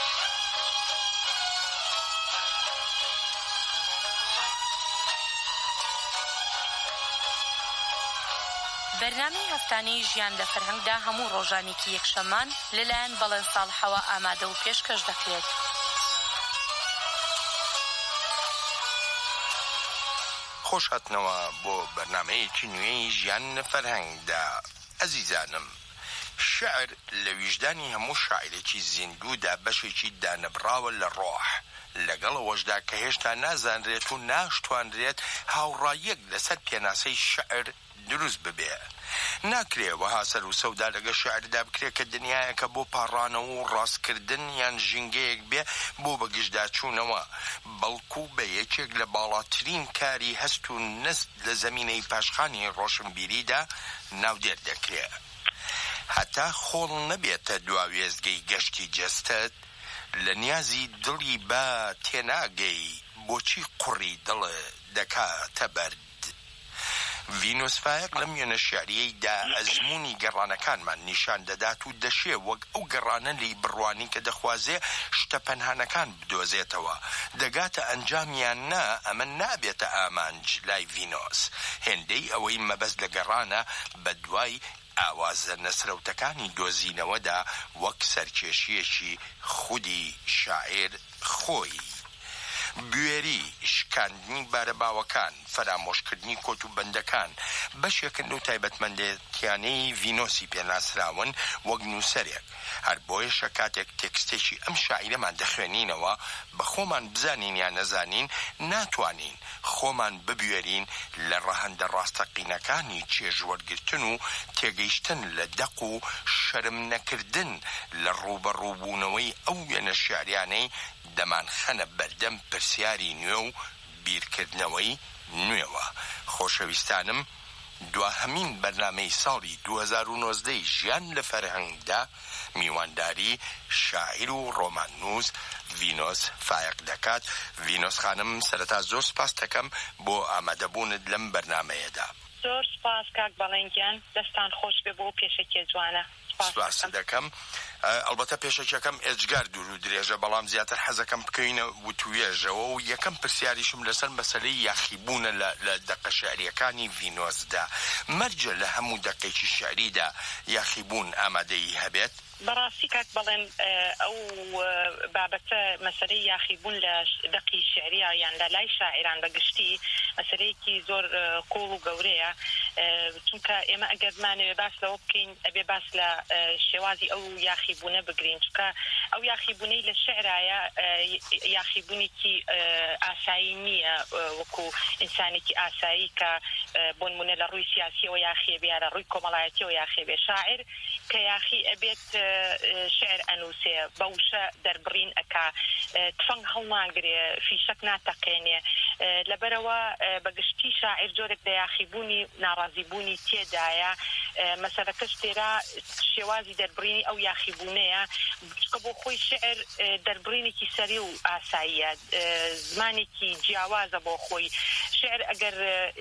بەرنامەی هەفتانەی ژیان لە فەرهەنگدا هەموو ڕۆژانێکی یەکشەمان لەلایەن بەڵێن ساڵحەوە ئامادە و پێشکەش دەکرێت. خۆش هاتنەوە بۆ بەرنامەیەکی نوێی ژیان لە فەرهەنگدا. ئەزیزانم، شعر لە ویژدانی هەموو شاعرێکی زیندوودا بەشێکی دانەبراوە لە ڕۆح، لەگەڵەوەشدا کە هێشتا نازانرێت و ناشتوانرێت هاوڕایەک لەسەر پێناسەی شعر دروست ببێ. ناکرێوەها سەر و سەودا لەگە شعردا بکرێت کە دنیایەکە بۆ پاڕانەوە و ڕاستکردن یان ژینگەیەک بێ بۆ بەگشتدا چوونەوە، بەڵکو بە یەکێک لە باڵاترین کاری هەست و نست لە زەمینەی پاشخانی ڕۆشنبیریدا ناودێر دەکرێت. هەتا خۆڵ نەبێتە دواوێزگەی گەشتی جەستت لە نیازی دڵی با تێناگەی بۆچی قوڕی دڵ دەکاتە بەرد. ڤینۆس فایق لە میێنە شعریەیدا ئەزمموی گەڕانەکانمان نیشان دەدات و دەشێ وەک ئەو گەڕانە لی بڕوانی کە دەخوازێ شتە پەنهانەکان بدۆزێتەوە، دەگاتە ئەنجامیان نا ئەمە نابێتە ئامانج لای ڤینۆس. هێندەی ئەوەی مەبەست لە گەڕانە بە دوای ئاوازە نەسرەوتەکانی بوێری شکاندنی بارە باوەکان فرامۆشکردنی کۆت و بەندەکان بەشێکن لەو تایبەتمەندێتیانەی ڤینۆسی پێناسراون وەک نووسەرێک هەر بۆیەشە کاتێک تێکستێکی ئەم شاعیرەمان دەخوێنینەوە بە خۆمان بزانین یان نەزانین ناتوانین خۆمان ببوێرین لە ڕەهەندە ڕاستەقینەکانی چێژوەرگرتن و تێگەیشتن لە دەق و شەرم نەکردن لە ڕوبەڕووبوونەوەی ئەو وێنە شاریانەی دەمان خەنە بەردەم پرسیاری نوێ و بیرکردنەوەی نوێوە. خۆشەویستانم، دواهەمین بەرنامەی ساڵی دوو هەزار و نۆزدە ژیان لە فەرهەنگدا میوانداری شاعیر و ڕۆماننووس ڤینۆس فایق دەکات. ڤینۆس خانم، سەرەتا زۆر سپاس دەکەم بۆ ئامادەبوونت لەم بەرنامەیەدا. زۆر سپاس کاک بەڵێنگیان، دەستان خۆش بێ بۆ پێشەکێ جوانە. سپاس دەکەم. ئەلبەتە پێشەکەم ئێجگار دوور و درێژە، بەڵام زیاتر حەزەکەم بکەینە وتوێژەوە و یەکەم پرسیاریشم لەسەر مەسەلەی یاخیبوونە لە دەقە شعریەکانی ڤینۆسدا. مەرجە لە هەموو دەقێکی شعریدا یاخیبوون ئامادەی هەبێت؟ بەڕاستی کاک بەڵێن ئەو بابەتە مەسەلەی یاخیبوون لە دەقی شعریە یان لە لای شاعران بەگشتی مەسەلەیەکی زۆر قوڵ و گەورەیە، چونکە ئێمە ئەگەرمانەوێ باس لەوە بکەین ئەبێ باس لە شێوازی ئەو یاخیبوونە بگرین، چونکە ئەو یاخیبوونەی لە شعرایە یاخیبوونێکی ئاسایی نییە وەکو ئینسانێکی ئاسایی کە بۆ نمونە لە ڕووی سیاسیەوە یاخیە بێ، لە ڕووی کۆمەڵایەتیەوە یاخیە بێ. شاعر کە یاخی ئەبێت شعر ئەنووسێ بەوشە دەربڕین ئەکا تفەنگ هەڵناگرێ، فیشەک ناتەقێنێ، لەبەرەوە بەگشتی شاعر جۆرێک لە یاخیبوونی ناڕازیبوونی تێدایە. مەسەلەکەش تێرا شێوازی دەربڕینی ئەو یاخیبوونەیە، چکە بۆ خۆی شعر دەربڕینێکی سەری و ئاساییە، زمانێکی جیاوازە بۆ خۆی. شعر ئەگەر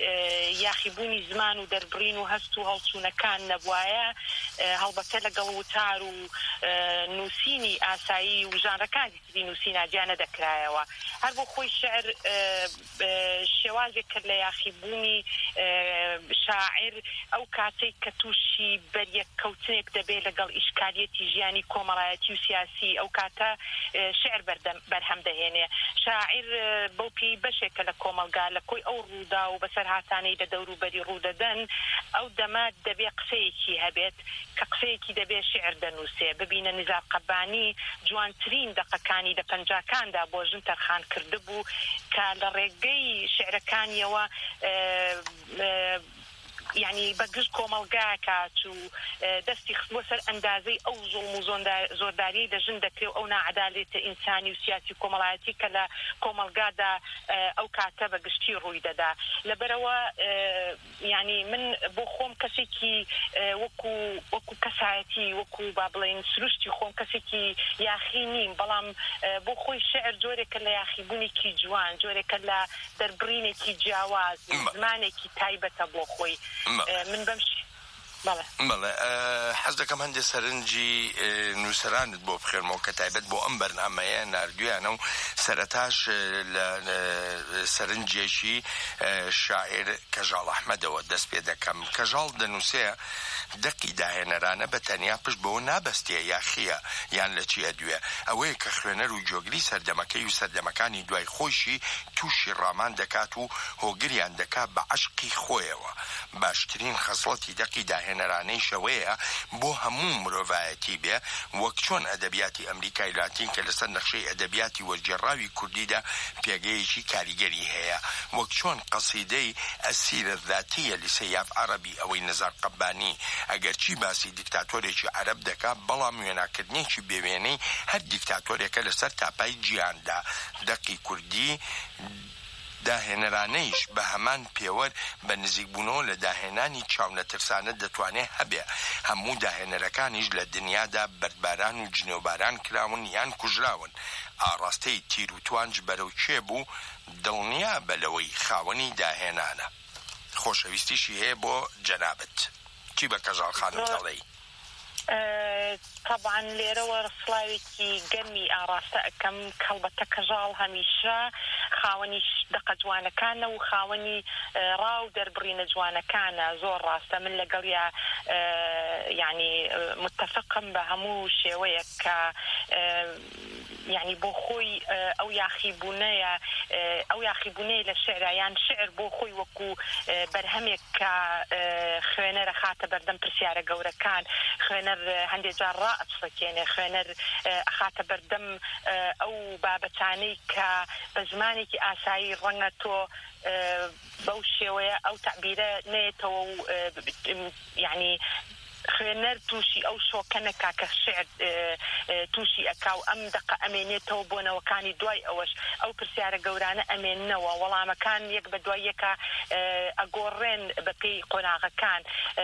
یاخیبوونی زمان و دەربڕین و هەست و هەڵچوونەکان نەبوایە، هەڵبەتە لەگەڵ وتار و نووسینی ئاسایی و ژانرەکانی تری نووسیناجیان نەدەکرایەوە. هەر بۆ خۆی شعر شێوازێک کرد لە یاخیبوونی شاعر ئەو کاتێک کە تووشی بەریەک کەوتنێک دەبێت لەگەڵ ئیشکالیەتی ژیانی کۆمەڵایەتی و سیاسی، ئەو کاتە شعر بەرهەم دەهێنێ. شاعر بەو پێی بەشێکە لە کۆمەلگا لە کۆی ئەو ڕوودا و بەسەر هاتانەی لە دەوروبەری ڕوودەدەن، ئەو دەما دەبێت قسەیەکی هەبێت کە قسەیەکی دەبێت شعر دەنووسێ. ببینە نیزار قەبانی جوانترین دەقەکانی لە پەنجاکاندا بۆ ژن تەرخان کرده بوو کە لە ڕێگەی شعرەکانیەوە یعنی بەگشت کۆمەلگاکات و دەستی خستبووە سەر ئەندازەی ئەو زوڵم و زۆرداری لە ژن دەکرێت و ئەو ناعەدالێتە ئینسانی و سیاسی کۆمەڵایەتی کە لە کۆمەلگادا ئەو کاتە بەگشتی ڕووی دەدا. لەبەرەوە یعنی من بۆ خۆم کەسێکی وەکو وەکو کەسایەتی وەکو با بڵێن سروشتی خۆم کەسێکی یاخی نیم، بەڵام بۆ خۆی شعر جۆرێکە لە یاخیبوونێکی جوان، جۆرێکە لە دەربڕینێکی جیاواز، زمانێکی تایبەتە بۆ خۆی. من بمشي بەڵێ حەز دەکەم هەندێک سەرنجی نووسەرانت بۆ بخێنمەوە کە تایبەت بۆ ئەم بەرنامەیە ناردویانە و سەرەتاش لە سەرنجێکی شاعیر کەژاڵ ئەحمەدەوە دەست پێ دەکەم. کەژاڵ دەنووسێ دەقی داهێنەرانە بە تەنیا پشت بەوە نابەستێ یاخیە یان لە چیە دوێ، ئەوەیە کە خوێنەر و جۆگری سەردەمەکەی و سەردەمەکانی دوای خۆشی تووشی ڕامان دەکات و هۆگریان دەکات بە عەشقی خۆیەوە. باشترین خەسڵەتی دەقی داهێنەرانەی شەوەیە بۆ هەموو مرۆڤایەتی بێ، وەک چۆن ئەدەبیاتی ئەمریکای لاتین کە لەسەر نەخشەی ئەدەبیاتی وەرجێڕاوی کوردیدا پێگەیەکی کاریگەری هەیە، وەک چۆن قەسیدەی ئەسیرە ذاتیە لسەیاف عەرەبی ئەوەی نزار قەبانی ئەگەرچی باسی دیکتاتۆرێکی عەرەب دەکات، بەڵام وێناکردنێکی بێوێنەی هەر دیکتاتۆرێکە لەسەر تاپای جیهاندا. دەقی کوردی داهێنەرانەیش بە هەمان پێوەر بە نزیکبوونەوە لە داهێنانی چاونەترسانە دەتوانێت هەبێ. هەموو داهێنەرەکانیش لە دنیادا بەردباران و جنێوباران کراون یان کوژراون. ئاڕاستەی تیر و توانج بەرەو چێ بوو دڵنیا بەلەوەی خاوەنی داهێنانە. خۆشەویستیشی هەیە بۆ جەنابەت. چی بە کەژاڵ خانم دەڵێی؟ طبعا لێرەوە ڕسڵاوێکی گەرمی ئاڕاستە ئەەکەم کەڵبەتە کەژاڵ هەمیشە خاوەنی دەقە جوانەکانە و خاوەنی ڕاو دەربڕینە جوانەکانە. زۆر ڕاستە، من لەگەڵیا یعنی متفقم بە هەموو شێوەیە کە يعني بۆ خۆی ئەو یاخیبوونەیە ئەو یاخیبوونەیە لە شعرە یان شعر بۆ خۆی وەکو بەرهەمێک کە خوێنەرە خاتە بەردەم پرسیارە گەورەکان خوێنەر هەندێک جار ڕائەچڕکێنێ خوێنەر خاتە بەردەم ئەو بابەتانەی کە بە زمانێکی ئاسایی ڕەنگە تۆ بەو شێوەیە ئەو تعبیرە نێتەوە و یعنی خوێنەر تووشی ئەو شۆکەنەکا کە شعر تووشی ئەکا و ئەم دقە ئەمێنێتەوە بۆ نەوەکانی دوای ئەوەش ئەو پرسیارە گەورانە ئەمێننەوە وەڵامەکان یەک بە دوای یەکە ئەگۆڕێن بە پێی قۆناغەکان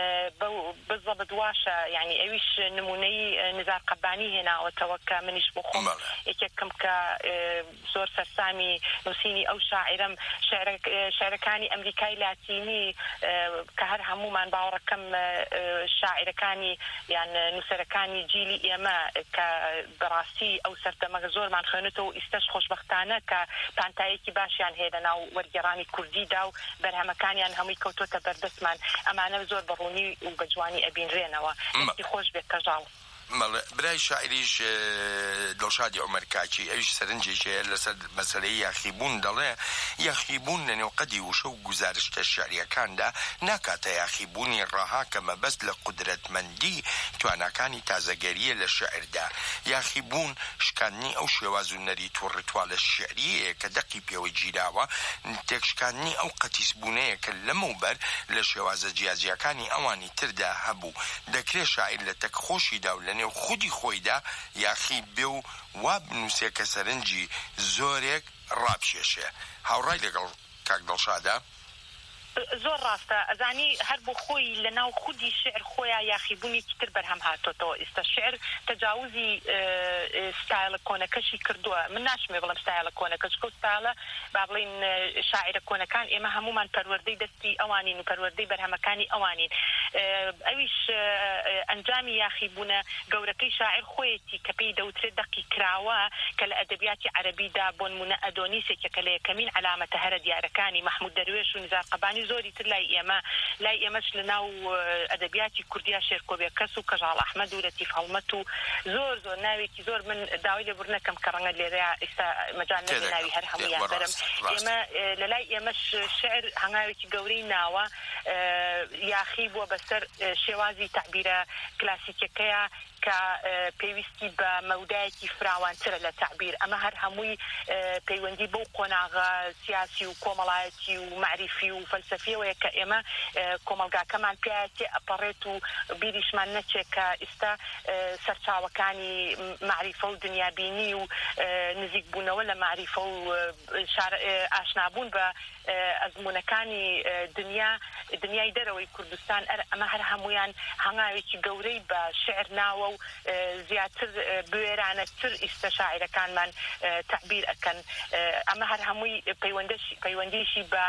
بزەبت واشە یعنی ئەویش نمونەی نزار قەبانی هێناوەتەوە کە منیش بۆ خۆم یەکێکم کە زۆر سەرسامی نووسینی ئەو شاعرم شعرەکانی ئەمریکای لاتینی کە هەر هەمومان باوەڕەکەم شاعر کانی یان نووسەرەکانی جیلی ئێمە کە بەڕاستی ئەو سەردەمەگە زۆرمان خوێنێتەوە ئیستەش خۆشبەختانە کە پانتایەکی باشیان هەیە لە ناو وەرگێڕانی کوردیدا و بەرهەمەکانیان هەمووی کەوتۆتە بەردەستمان ئەمانە زۆر بەڕوونی و بەجوانی ئەبینرێنەوە دەستی خۆش بێت کەژاڵ برای شاعریش دڵشادی عومەر کاکی ئەویش سەرنجێکەیە لەسەر مەسەلەی یاخیبوون دەڵێ یاخیبوون لە نێو قەدی وشە و گزارشتە شعریەکاندا ناکاتە یاخیبوونی ڕاها کە مەبەست لە قودرەتمەندی تواناکانی تازەگەریە لە شعردا یاخیبوون شکاندنی ئەو شێواز و نەریت و ڕتوالە شعریەیە کە دەقی پێوە گیراوە تێکشکاندنی ئەو قەتیسبوونەیە کە لەمەوبەر لە شێوازە جیازیەکانی ئەوانی تردا هەبوو دەکرێت شاعیر لە تەک خۆشیدا و لە نێو خودی خۆیدا یاخی بێ و وا بنووسێ کە سەرنجی زۆرێک ڕابشێشێ هاوڕای لەگەڵ کاک دڵشادا زۆر ڕاستە ئەزانی هەر بۆ خۆی لە ناو خودی شعر خۆیان یاخیبوونێکی تر بەرهەم هاتۆتەوە ئێستا شعر تەجاوزی ستایلە کۆنەکەشی کردووە من ناشمێ بڵم ستایلە کۆنەکەش کە ستایلە با بڵین شاعرە کۆنەکان ئێمە هەمومان پەروەردەی دەستی ئەوانین و پەروەردەی بەرهەمەکانی ئەوانین ئەویش ئەنجامی یاخیبوونە گەورەکەی شاعر خۆیەتی کە پێی دەوترێت دەقی کراوە کە لە ئەدەبیاتی عەرەبیدا بۆ نمونە ئەدۆنیسێکە کە لە یەکەمین علامەتە هەرە دیارەکانی مەحموود دەروێش و نزار قەبانی زۆری تر لای ئێمە لای ئێمەش لە ناو ئەدەبیاتی کوردیا شێرکۆبێکەس و کەژاڵ ئەحمەد و لەتیف هەڵمەت و زۆر زۆر ناوێکی زۆر من داوای لێ بوورنەکەم کە ڕەنگە لێرەیە ئێستا مەجال نەبێ ناوی هەر هەموویان بەرم ئێمە لە لای ئێمەش شعر هەنگاوێکی گەورەی ناوە یاخی بووە بەسەر شێوازی تعبیرە کلاسیکەکەیە کە پێویستی بە مەودایەکی فراوانترە لە تعبیر ئەمە هەر هەمووی پەیوەندی بەو قۆناغە سیاسی و کۆمەڵایەتی و معریفی و فەلسەفیەوەیە کە ئێمە کۆمەلگاکەمان پێایەتی ئەپەڕێت و بیریشمان نەچێت کە ئێستا سەرچاوەکانی معریفە و دنیابینی و نزیک بوونەوە لە معریفە و ئاشنابوون بە ئەزمونەکانی دنیا دنیای دەرەوەی کوردستان ئەمە هەر هەمویان هەنگاوێکی گەورەی بە شعر ناوە و زیاتر بوێرانەتر ئیستە شاعیرەکانمان تعبیر ئەکەن ئەمە هەر هەمووی پەیوەندیشی بە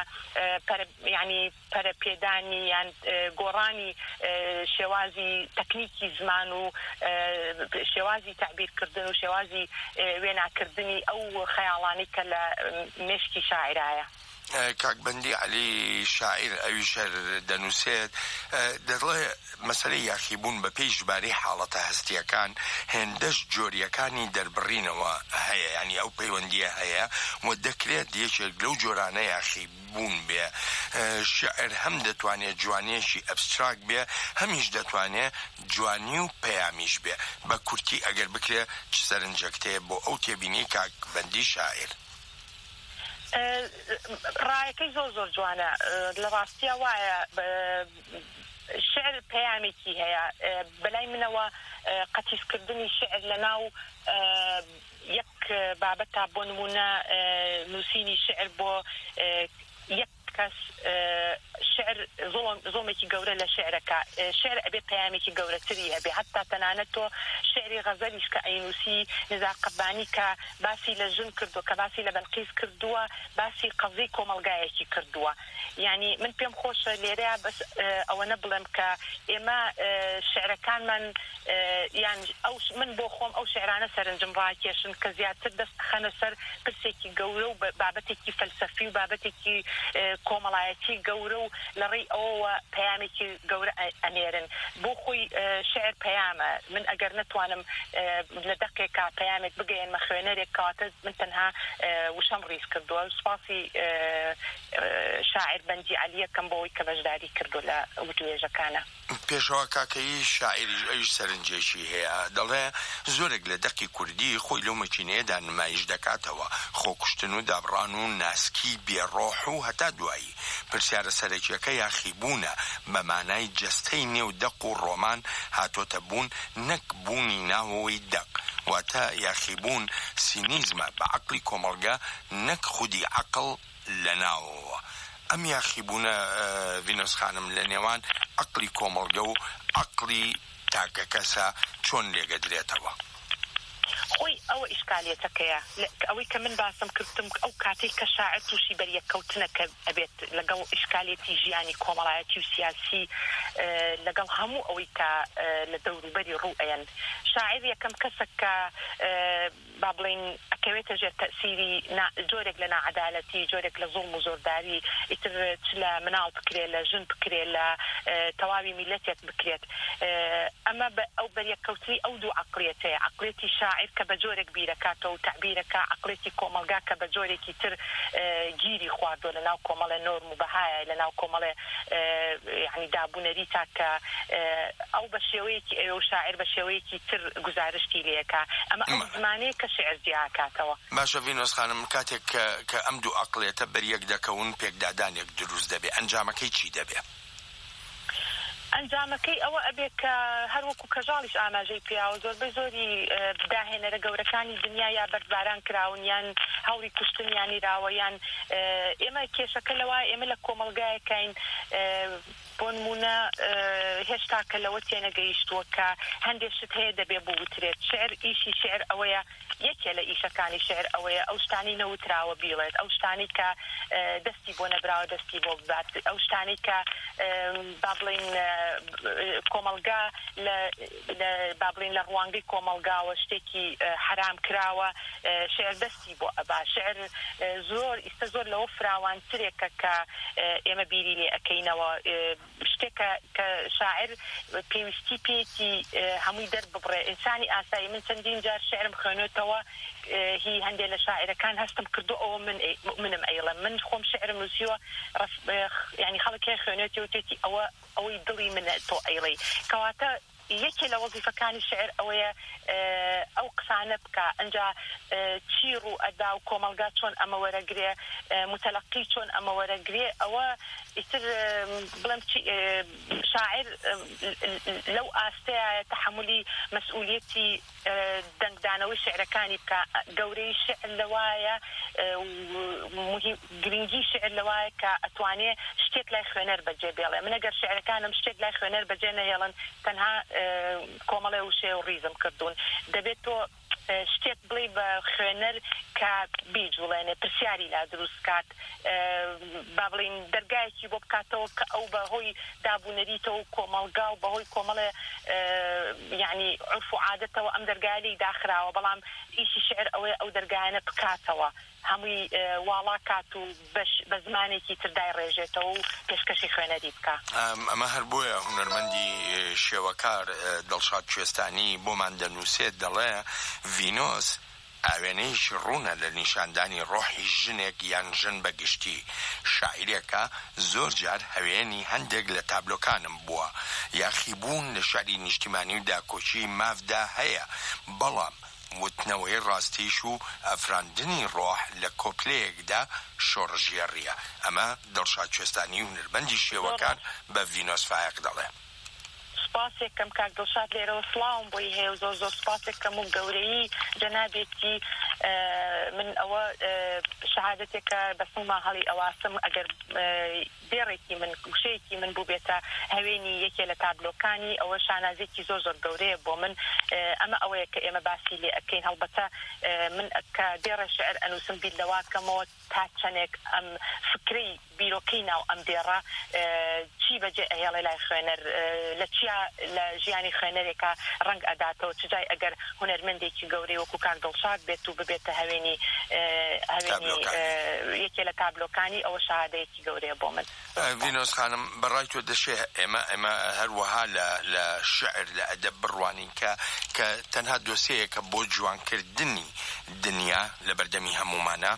ینی پەرەپێدانی یان گۆڕانی شێوازی تەکنیکی زمان و شێوازی تعبیرکردن و شێوازی وێناکردنی ئەو خەیاڵانی کە لە مێشکی شاعرایە کاکبەندی علی شاعیر ئەوی شەر دەنووسێت دەڵێ مەسەلەی یاخیبوون بە پێی ژمارەی حاڵەتە هەستیەکان هێندەش جۆریەکانی دەربڕینەوە هەیە ینی ئەو پەیوەندیە هەیە و دەکرێت یەکێک لەو جۆرانە یاخیبوون بێ شعر هەم دەتوانێت جوانێکی ئەبستراک بێ هەمیش دەتوانێت جوانی و پەیامیش بێ بە کورتی ئەگەر بکرێ چ سەرنجەکتەیە بۆ ئەو تێبینی کاکبەندی شاعیر ڕایەکەی زۆر زۆر جوانە لە ڕاستیە وایە شعر پەیامێکی هەیە بەلای منەوە قەتیسکردنی شعر لە ناو یەک بابەتە بۆ نمونە نووسینی شعر بۆ یەک کەس شعر زۆمێکی گەورە لە شعرەکە شعر ئەبێ پەیامێکی گەورەتری هەبێ حتا تەنانەت تۆ شعری غەزەلیش کە ئەینووسی نزار قەبانی کە باسی لە ژن کردووە کە باسی لە بەلقیس کردووە باسی قەزەی کۆمەلگایەکی کردووە یعنی من پێم خۆشە لێرەیە بەس ئەوەنە بڵێم کە ئێمە شعرەکانمان یان ئەو من بۆ خۆم ئەو شعرانە سەرنجم ڕاکێشن کە زیاتر دەست خەنە سەر پرسێکی گەورە و بابەتێکی فەلسەفی و بابەتێکی کۆمەڵایەتی گەورە و لەڕێی ئەوە پەیامێکی گەورە ئەنێرن بۆ خۆی شعر پەیامە من ئەگەر نتوانم لە دەقێکا پەیامێک بگەێنمە خوێنەرێک کاتە من تەنها وشەم ڕیز کردووە سپاسی شاعر بەندی عەلیەکەم بۆەوەی کە بەشداری کردو لە وتوێژەکانە پێشەوە کاکەی شاعری ئەویش سەرنجێکی هەیە دەڵێ زۆرێک لە دەقی کوردی خۆی لەو مەکینەیەدا نمایش دەکاتەوە خۆکوشتن و دابڕان و ناسکی بێڕۆح و هەتا دوایی پرسیارە سەرەکیەکە یاخیبوونە بە مانای جەستەی نێو دەق و ڕۆمان هاتۆتە بوون نەک بوونی ناوەوەی دەق واتە یاخیبوون سینیزمە بە عەقڵی کۆمەڵگە نەک خودی عەقڵ لە ناوەوە ئەم یاخیبوونە ڤینۆس خانم لە نێوان عەقڵی کۆمەڵگە و عەقڵی تاکە کەسە چۆن لێگەدرێتەوە خۆی ئەوە ئیشکالێتەکەیە ئەوەی کە من باسم کردم ئەو کاتێک کە شاعر تووشی بەریەکەوتنەکە ئەبێت لەگەڵ ئیشکالێتی ژیانی کۆمەڵایەتی و سیاسی لەگەڵ هەموو ئەوەی کە لە دەوروبەری ڕوو ئەیەن شاعر یەکەم کەسە کە با بڵین ئەکەوێتە ژێر تەئسیری جۆرێک لە ناعەدالەتی جۆرێک لە زوڵم و زۆرداری ئیتر چ لە مناڵ بکرێت لە ژن بکرێت لە تەواوی میلەتێک بکرێت ئەمە ئەو بەریەکەوتنی ئەو دوو عەقڵیەتەیە عەقڵێتی شاعر کە بە جۆرێک بیرەکاتەوە و تەعبیرەکە عەقڵێتی کۆمەڵگا کە بە جۆرێکی تر گیری خواردووە لە ناو کۆمەڵە نۆرم و بەهایە لە ناو کۆمەڵێ یعنی دابوونەری تاکە ئەو بە شێوەیەکی ئەوە شاعر بە شێوەیەکی تر گزارشتی لێەکە ئەمە ئەو زمانەیە کە شعر جیاکاتەوە باشە ڤینۆس خانم کاتێک کە ئەم دوو عەقڵێتە بەریەک دەکەون پێکدادانێک دروست دەبێ ئەنجامەکەی چی دەبێ ئەنجامەکەی ئەوە ئەبێ کە هەروەکو کەژاڵیش ئاماژەی پیاوە زۆربەی زۆری داهێنەرە گەورەکانی دنیا یا بەردباران کراون یان هەوڵی کوشتنیانی راوە یان ئێمە کێشەکە لەوە ئێمە لە کۆمەلگایەکەین بۆ نمونە هێشتا کە لەوە تێنەگەیشتووە کە هەندێک شت هەیە دەبێ بۆ وترێت شعر ئیشی شعر ئەوەیە یەکێ لە ئیشەکانی شعر ئەوەیە ئەو شتانی نەوتراوە بیڵێت ئەو شتانی کە دەستی بۆ نەبراوە دەستی بۆ ببات ئەو شتانی کە با بڵین کۆمەلگا با بڵین لە ڕوانگەی کۆمەلگاوە شتێکی حرام کراوە شعر دەستی بۆ ئەبا شعر زۆر ئیستا زۆر لەوە فراوانترێکە کە ئێمە بیری لێ ئەەکەینەوە شتێکە کە شاعر پێویستی پێێتی هەمووی دەرببڕێ ئینسانی ئاسایی من چەندین جار شعرم خوێنێتەوە هی هەندێک لە شاعرەکان هەستم کردو ئەوە من منم ئەیڵم من خۆم شعرم نووسیوە ینی خەڵکێ خوێنێتی وتێتی ئەوە ئەوەی دڵی منە تۆ ئەیڵی کەواتە یەکێ لە وەزیفەکانی شعر ئەوەیە ئەو قسانە بکە ئەنجا چیر و ئەدا و کۆمەلگا چۆن ئەمە وەرەگرێ متەلەقی چۆن ئەمە وەرەگرێ ئەوە ئیتر بڵم شاعر لەو ئاستەیە تەحملی مەسئولیەتی دەنگدانەوەی شعرەکانی بکە گەورەی شعر لەوایە گرنگی شعر لەوایە کە ئەتوانێ شتێک لای خوێنەر بەجێ بێڵێ من ئەگەر شعرەکانم شتێک لای خوێنەر بەجێ نەهێڵن تەنها کۆمەڵێ وشێ و ڕیزم کردوون دەبێت تۆ شتێک بڵێ بە خوێنەر کە بیجوڵێنێ پرسیاری لا دروست کات با بڵین دەرگایەکی بۆ بکاتەوە کە ئەو بەهۆی دابوونەریتەوە و کۆمەلگا و بەهۆی کۆمەڵێ یعنی عرف و عادەتەوە ئەم دەرگایەی داخراوە بەڵام ئیشی شعر ئەوەیە ئەو دەرگایانە بکاتەوە هەمووی واڵا کات و بە زمانێکی تردای ڕێژێتەوە و پێشکەشی خوێنەری بکە ئەمە هەر بۆیە هونەرمەندی شێوەکار دڵشاد کوێستانی بۆمان دەنووسێت دەڵێ ڤینۆس ئاوێنەیەکی ڕوونە لە نیشاندانی ڕۆحی ژنێک یان ژن بەگشتی شاعیرێکە زۆر جار هەوێنی هەندێک لە تابلۆکانم بووە یاخیبوون لە شاری نیشتیمانی و داکۆچی مافدا هەیە بەڵام وتنەوەی ڕاستیش و ئەفراندنی ڕۆح لە کۆپلەیەکدا شۆڕژێڕیە ئەمە دڵشاد کوێستانی و هونەرمەندی شێوەکان بە ڤینۆس فایق دەڵێ سپاسێکم کاک دڵشاد لێرەوە سڵاوم بۆی هەیە و زۆر زۆر سپاسێکم و گەورەی جەنابێتی من ئەوە شەهادەتێکە بەسمما هەڵی ئەواسم ئەگەر دێڕێکی من گوشەیەکی من بوو بێتە هەوێنی یەکێ لە تابلۆکانی ئەوە شانازێکی زۆر زۆر گەورەیە بۆ من ئەمە ئەوەیە کە ئێمە باسی لێ ئەەکەین هەڵبەتە من کە دێڕە شعر ئەنووسم بیر لەواکەمەوە تا چەندێک ئەم فکرەی بیرۆکەی ناو ئەم دێڕە چی بەجێ ئەهێڵێ لای خوێنەر لە چیا لە ژیانی خوێنەرێکە ڕەنگ ئەداتەوە چجای ئەگەر هونەرمەندێکی گەورەی وەکو کاک دڵشاد بێت و ببێت بێتە هەوێنی هەوێنی یەکێ لە تابلۆکانی ئەوە شەهادەیەکی گەورەیە بۆ من. ڤینۆس خانم بەڕای تۆ دەشێ ئێمە ئێمە هەروەها لە شعر لە ئەدەب بڕوانین کە کە تەنها دۆسەیەکە بۆ جوانکردنی دنیا لە بەردەمی هەمومانە.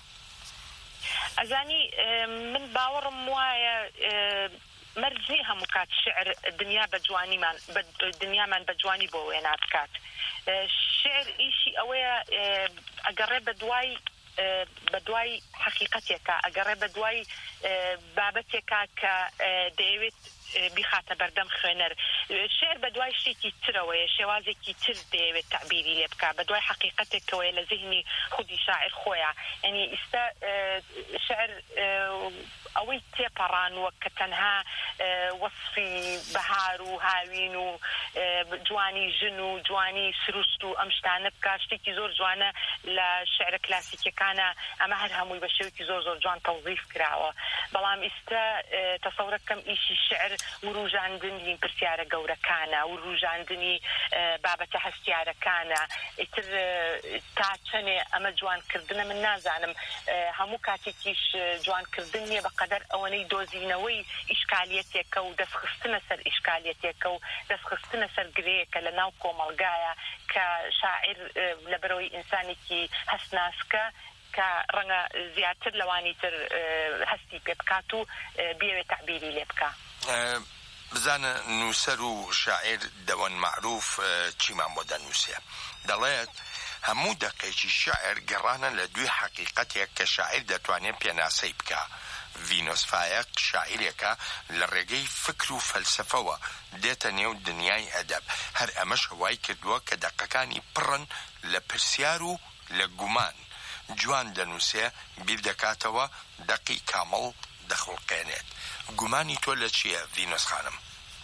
ئەزانی من باوەڕم وایە مەرجی هەموو کات شعر دنیا بە جوانیمان دنیامان بە جوانی بۆ وێنات بکات. شعر ئیشی ئەوەیە ئەگەڕێ بە دوای بە دوای حەقیقەتێکە ئەگەڕێ بە دوای بابەتێکە کە دەیەوێت بیخاتە بەردەم خوێنەر. شعر بە دوای شتێکی ترەوەیە شێوازێکی تر دەیەوێت تعبیری لێ بکە بە دوای حەقیقەتێکەوەیە لە ذهنی خودی شاعر خۆیە. یعنی ئێستا شعر ئەوەی تێپەڕانوە کە تەنها وەصفی بەهار و هاوین و جوانی ژن و جوانی سروشت و ئەم شتانە بکە شتێکی زۆر جوانە لە شعرە کلاسیکەکانە ئەمە هەر هەمووی بە شێوەیەکی زۆر زۆر جوان تەوزیف کراوە. بەڵام ئێستا تەسەورەکەم ئیشی شعر وروژاندنی پرسیارە گەورەکانە وروژاندنی بابەتە هەستیارەکانە ئیتر تا چەنێ ئەمە جوانکردنە من نازانم هەموو کاتێکیش جوانکردن نیە بەقەدەر ئەوەنەی دۆزینەوەی ئیشکالیەتێکە و دەستخستنە سەر ئیشکالیەتێکە و دەستخستنە سەر گرەیەکە لە ناو کۆمەڵگایە کە شاعر لەبەرەوەی ئینسانێکی هەستناسکە کە ڕەنگە زیاتر لەوانی تر هەستی پێ بکات و بێوێت تعبیری لێ بکە. بزانە نووسەر و شاعر دەوەن معروف چیمان بۆ دەنووسێ دەڵێت هەموو دەقێکی شاعر گەڕانە لە دوی حەقیقەتێک کە شاعر دەتوانێت پێناسەی بکە. ڤینۆس فایق شاعیرێکە لە ڕێگەی فکر و فەلسفەوە دێتە نێو دنیای ئەدەب. هەر ئەمەش هەوای کردووە کە دەقەکانی پڕن لە پرسیار و لە گومان جوان دەنووسێ بیر دەکاتەوە دەقی کامەڵ دەخڵقێنێت. گومانی تۆ لە چییە ڤینۆس خانم؟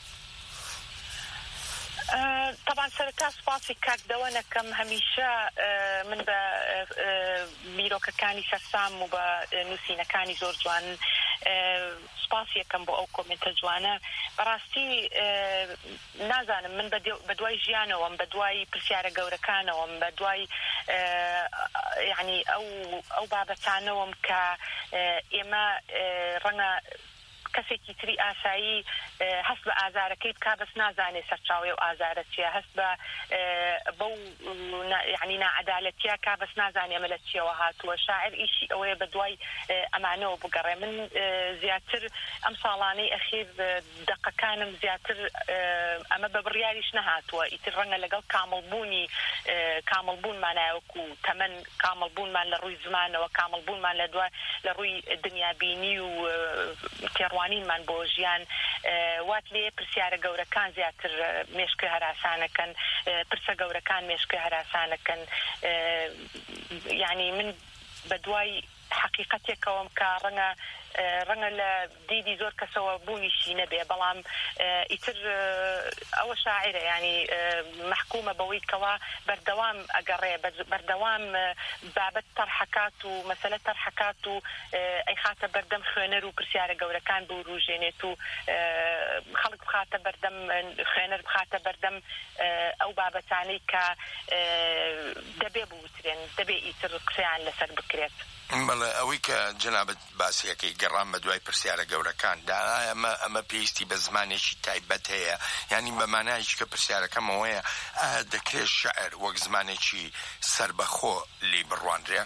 طبعا سەرەتا سپاسی کاکدەوەنەکەم هەمیشە من بە بیرۆکەکانی سەرسام و بە نووسینەکانی زۆر جوان سپاسیەکەم بۆ ئەو کۆمنتە جوانە. بەڕاستی نازانم من بە دوای ژیانەوەم بە دوای پرسیارە گەورەکانەوەم بە دوای یعنی ئەو ئەو بابەتانەوەم کە ئێمە ڕەنگە کەسێکی تری ئاسایی هەست بە ئازارەکەی بکا بەس نازانێ سەرچاوی و ئازارە چیە هەست بە بەو یعنی نائەدالەتیە کا بەس نازانێ ئەمە لە چیەوە هاتووە. شاعر ئیشی ئەوەیە بە دوای ئەمانەوە بگەڕێ. من زیاتر ئەم ساڵانەی ئەخیر دەقەکانم زیاتر ئەمە بە بڕیاریش نەهاتووە ئیتر ڕەنگە لەگەڵ کامڵبوونی کامڵبوونمانایەوەکو تەمەن کامڵبوونمان لە ڕووی زمانەوە کامڵبوونمان لە دوای لە ڕووی دنیابینی و تێڕوانینمان بۆ ژیان وات لێ پرسیارە گەورەکان زیاتر مێشکە هەراسانەکەن پرسە گەورەکان مێشکە هەراسانەکەن. یعنی من بە دوای حەقیقەتێکەوەم کە ڕەنگە ڕەنگە لە دیدی زۆر کەسەوە بوونیشی نەبێ بەڵام ئیتر ئەوە شاعرە ینی محکومە بەوەی کەوا بەردەوام ئەگەڕێ بەردەوام بابەت تەرحەکات و مەسەلە تەرحەکات و ئەی خاتە بەردەم خوێنەر و پرسیارە گەورەکان بوروژێنێت و خەڵک بخاتە بەردەم خوێنەر بخاتە بەردەم ئەو بابەتانەی کە دەبێ بوترێن دەبێ ئیتر قسەیان لەسەر بکرێت. بەڵێ ئەوەی کە جەنابەت باسیەکەی گەڕام بە دوای پرسیارە گەورەکاندا ئەمە ئەمە پێویستی بە زمانێکی تایبەت هەیە ینی بە مانایش کە پرسیارەکەمەوەیە دەکرێت شعر وەک زمانێکی سربەخۆ لی بڕوانرێ؟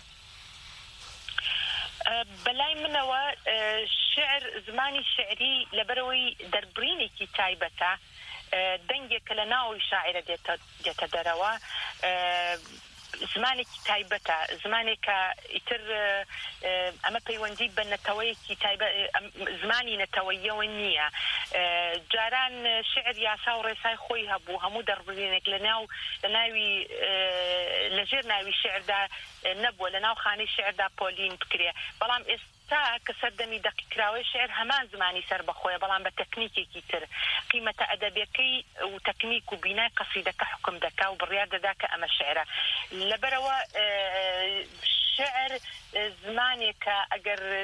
بەلای منەوە شعر زمانی شعری لەبەرەوەی دەربڕینێکی تایبەتە دەنگێکە لە ناوی شاعرە دێتە دەرەوە زمانێکی تایبەتە زمانێکە ئیتر ئەمە پەیوەندی بە نەتەوەیەکی زمانی نەتەوەیەوە نییە. جاران شعر یاسا و ڕێسای خۆی هەبوو هەموو دەربڕینێک لە ناو لە ناوی لەژێر ناوی شعردا نەبووە لە ناو خانەی شعردا پۆلین بکرێ. بەڵام ئێستا کە سەردەمی دەقیقراوەی شعر هەمان زمانی سەر بەخۆیە بەڵام بە تەکنیکێکی تر قیمەتە ئەدەبیەکەی و تەکنیک و بینای قەسیدەکە حکم دەکا و بڕیار دەدا کە ئەمە شعرە. لەبەرەوە شعر زمانێکە ئەگەر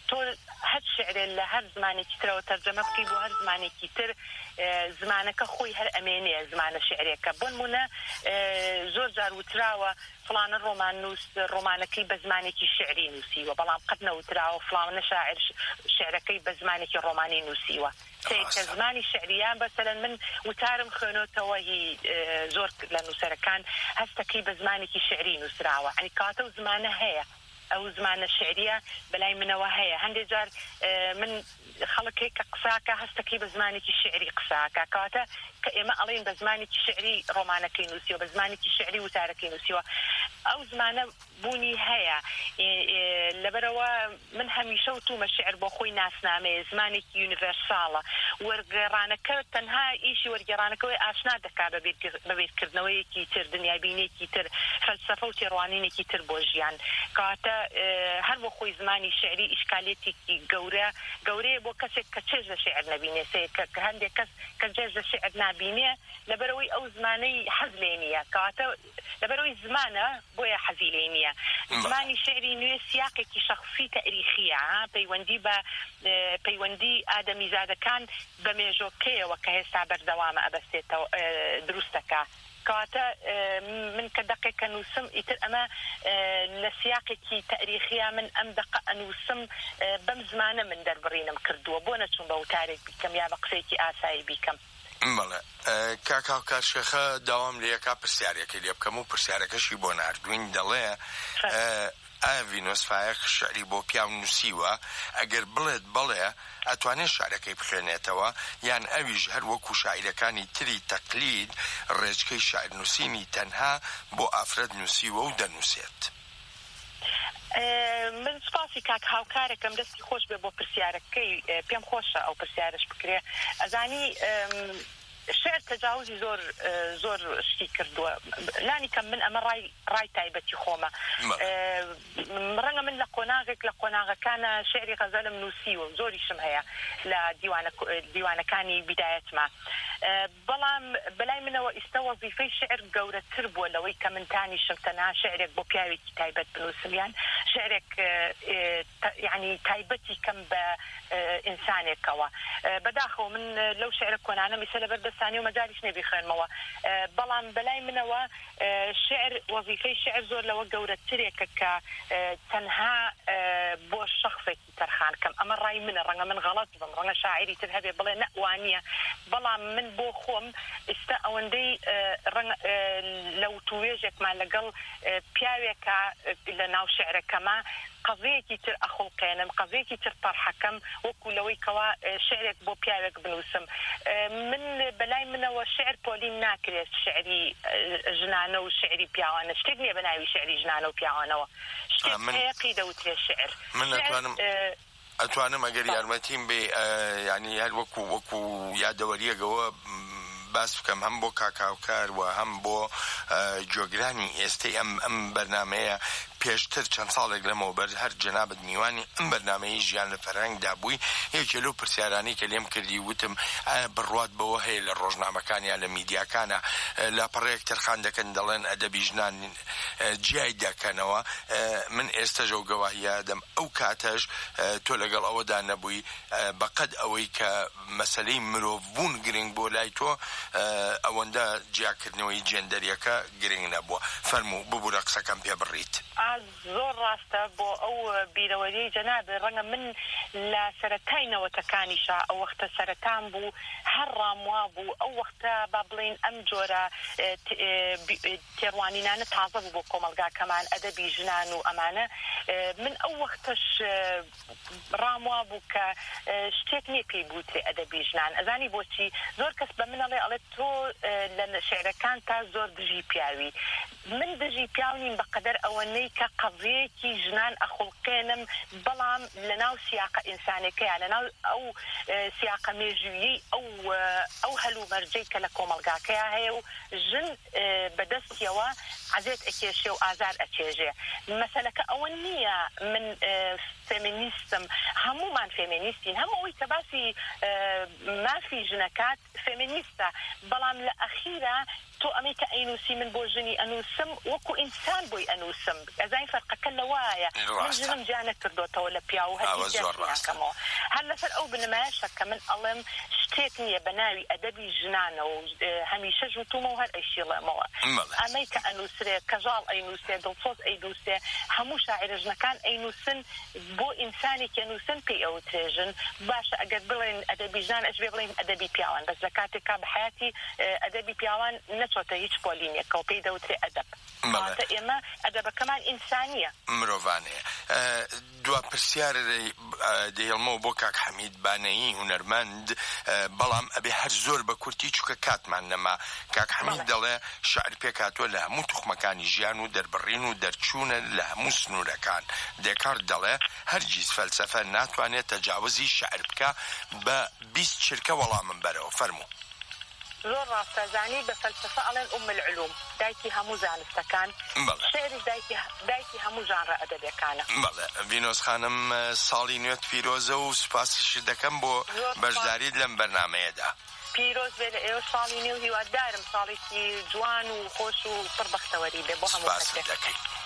تۆ هەر شعرێ لە هەر زمانێکی ترەوە تەرجەمە بکەی بۆ هەر زمانێکی تر زمانەکە خۆی هەر ئەمێنەیە زمانە شعرێکە بۆ نمونە زۆر جار وتراوە فلانە ڕۆمان نووس ڕۆمانەکەی بە زمانێکی شعری نووسیوە بەڵام قەت نەوتراوە فلانە شاعر شعرەکەی بە زمانێکی ڕۆمانی نووسیوە کە زمانی شعریان بەسەرەن من وتارم خوێنۆتەوە هی زۆر لە نووسەرەکان هەستەکەی بە زمانێکی شعری نووسراوە ئەنی کاتە و زمانە هەیە ئەو زمانە شعریە بەلای منەوە هەیە هەندێک جار من خەڵکێک کە قساکە هەستەکەی بە زمانێکی شعری قساکە کاتە کە ئێمە ئەڵێن بە زمانێکی شعری ڕۆمانەکەی نووسیوە بە زمانێکی شعری وتارەکەی نووسیوە ئەو زمانە بوونی هەیە لەبەرەوە من هەمیشە وتومە شعر بۆ خۆی ناسنامەیە زمانێکی یونیڤەرساڵە وەرگێڕانەکە تەنها ئیشی وەرگێڕانەکەی ئاشنا دەکات بە بێتکردنەوەیەکی تر دنیابینێکی تر فەلسەفە و تێڕوانینێکی تر بۆ ژیان کاتە هەر بۆ خۆی زمانی شعری ئیشکالێتێکی گەورە گەورەیە بۆ کەسێک کە چێژ لە شعر نەبینێ کە هەندێک کەس کە جێژ لە شعر نابینێ لەبەرەوەی ئەو زمانەی حەز لێ نییە کاتە لەبەرەوەی زمانە بۆیە حەزی لێ نییە زمانی شعری نوێ سیاقێکی شخصی تاریخیە پەیوەندی بە پەیوەندی ئادەمیزادەکان بە مێژۆکەیەوە کە هێستا بەردەوامە ئەبەستێتەوە دروستەکە کاتە من کە دقێکە نووسم ئیتر ئەمە لە سیاقێکی تاریخیا من ئەم دقە ئەنووسم بەم زمانە من دەربڕینم کردووە بۆ نەچوون بە وتارێک بیکەم یا بە قسەیەکی ئاسایی بیکەم بەڵێ کاکاو کارشێخە داوام لە یەکا پرسیارێکی لێ بکەم و پرسیارەکەشی بۆ ناردوین دەڵێ ئایا ڤینۆسفایەک شعری بۆ پیاو نووسیوە ئەگەر بڵێت بڵێ ئەتوانێت شعرەکەی بخوێنێتەوە یان ئەویش هەر وەکو شاعیرەکانی تری تەقلید ڕێچکەی شاعر نووسینی تەنها بۆ ئافرەت نووسیوە و دەنووسێت من سپاسی کاک هاوکارێکم دەستی خۆش بێ بۆ پرسیارەکەی پێم خۆشە ئەو پرسیارش بکرێ ئەزانی شعر تەجاوزی زۆر زۆر شتی کردووە لانی کەم من ئەمە ڕای ڕای تایبەتی خۆمە ڕەنگە من لە قۆناغێک لە قۆناغەکانە شعری غەزەلم نووسیوە زۆریشم هەیە لە دیوانەکانی بیدایەتما بەڵام بەلای منەوە ئیستا وەزیفەی شعر گەورەتر بووە لەوەی کە من تانیشم تەنها شعرێک بۆ پیاوێکی تایبەت بنووسم یان شعرێک یعنی تایبەتی کەم بە ئینسانێکەوە بەداخەوە من لەو شعرە کۆنانە میسە لەبەردەستانی و مەجالیش نەبی خوێنمەوە بەڵام بەلای منەوە شعر وەزیفەی شعر زۆر لەوە گەورەترێکە کە تەنها بۆ شەخصێکی تەرخان کەم ئەمە ڕای منە ڕەنگە من غەڵەت بم ڕەنگە شاعری تر هەبێ بڵێ نەوانیە بەڵام من بۆ خۆم ئێستا ئەوەندەی لە وتوێژێکمان لەگەڵ پیاوێکە لە ناو شعرەکەمە قەزەیەکی تر ئەخڵقێنم قەزەیەکی تر پەرحەکەم وەکو لەوەی کەوا شعرێک بۆ پیاوێک بنووسم من بەلای منەوە شعر پۆلین ناکرێت شعری ژنانە و شعری پیاوانە شتێک نییە بە ناوی شعری ژنانە و پیاوانەوە شتێک هەیە پێی دەوترێ شعر من ئەتوانم ئەتوانم ئەگەر یارمەتیم بێ یعنی هەر وەکو وەکو یادەوەریەکەوە باس بکەم هەم بۆ کاکاوکار و هەم بۆ جۆگرانی ئێستەی ئەم ئەم بەرنامەیە پێشتر چەند ساڵێک لەمەوە بەر هەر جەنابەت میوانی ئەم بەرنامەی ژیان لە فەرهەنگدا بووی یەکێ لەو پرسیارانی کە لێم کردی وتم ئایا بڕوات بەوە هەیە لە ڕۆژنامەکان یا لە میدیاکانە لاپەڕەیەک تەرخان دەکەن دەڵێن ئەدەبی ژنان جیای دەکەنەوە من ئێستا ژەو گەواهیە دەم ئەو کاتەش تۆ لەگەڵ ئەوەدا نەبووی بەقەد ئەوەی کە مەسەلەی مرۆڤبوون گرنگ بۆ لای تۆ ئەوەندە جیاکردنەوەی جێندەریەکە گرنگ نەبووە فەرموو ببوورە قسەکەم پێ بڕیت زۆر ڕاستە بۆ ئەو بیرەوەریەی جەنابێ ڕەنگە من لە سەرەتای نەوەتەکانیشا ئەو وەختە سەرەتان بوو هەر ڕاموا بوو ئەو وەختە با بڵێن ئەم جۆرە تێڕوانینانە تازە بوو بۆ کۆمەلگاکەمان ئەدەبی ژنان و ئەمانە من ئەو وەختەش ڕاموا بوو کە شتێک نییە پێی بووتێ ئەدەبی ژنان ئەزانی بۆچی زۆر کەس بە منەڵێ ئەڵێت تۆ لە شعرەکان تا زۆر دژی پیاوی من دژی پیاونیم بەقەدەر ئەوەنەی کە قەزەیەکی ژنان ئەخڵقێنم بەڵام لەناو سیاقە ئینسانەکەیە لەناو ئەو سیاقە مێژویی ئەو ئەو هەلوو مەرجەی کە لە کۆمەلگاکەیە هەیە و ژن بەدەستیەوە عەزێت ئەکێشێ و ئازار ئەچێژێ مەسەلەکە ئەوە نییە من فێمینیستم هەمومان فێمینیستین هەمووی کە باسی مافی ژنەکات فێمینیستە بەڵام لە ئەخیرە تۆ ئەمەیکە ئەینوسی من بۆ ژنی ئەنووسم وەکو ئینسان بۆی ئەنووسم ئەزای فەرقەکە لەوایە من ژنم جا نەکردوتەوە لە پیا و هەرکەمەوە هەر لەسەر ئەو بنمایشە کە من ئەڵێم شتێک نییە بە ناوی ئەدەبی ژنانە و هەمیشە ژوتومە و هەر ئەیشیڵێمەوە ئەمەی کە ئەنووسرێ کەژاڵ ئەینووسێ دڵسۆز ئەیدووسێ هەموو شاعرە ژنەکان ئەینووسن بۆ ئینسانێکی ئەنووسن پێی ئەو ترێژن باشە ئەگەر بڵێن ئەدەبی ژنان ئەش بێ بڵێن ئەدەبی پیاوان بەس لە کاتێکا بە حیاتی ئەدەبی پیاوان نەچۆتە هیچ پۆلینێکە و پێی دەوترێ ئەدەب کاتە ئێمە ئەدەبەکەمان ئینسانیە مرۆڤانەیە دوا پرسیار دێڵمەوە بۆ کاک حەمید بانەیی هونەرمەند بەڵام ئەبێ هەر زۆر بە کورتی چووکە کاتمان نەما کاک حەمید دەڵێ شعر پێکاتوە لە هەموو توخمەکانی ژیان و دەربڕین و دەرچوونە لە هەموو سنوورەکان دێکارت دەڵێ هەرگیز فەلسەفە ناتوانێت تەجاوزی شعر بکە بە بیست چرکە وەڵامم بەرەوە فەرموو زۆر ڕاستەزانی بە فەلسەفە ئەڵێن ئوم العلوم دایکی هەموو زانستەکان شعریش دایکی هەموو ژانرە ئەدەبیەکانە بەڵێ ڤینۆس خانم ساڵی نوێت پیرۆزە و سوپاسیش دەکەم بۆ بەشداریت لەم بەرنامەیەدا پیرۆز بێ لە ئێوە ساڵی نێو هیوادارم ساڵێکی جوان و خۆش و پڕ بەختەوەری بێ بۆ هەموو دەکەیت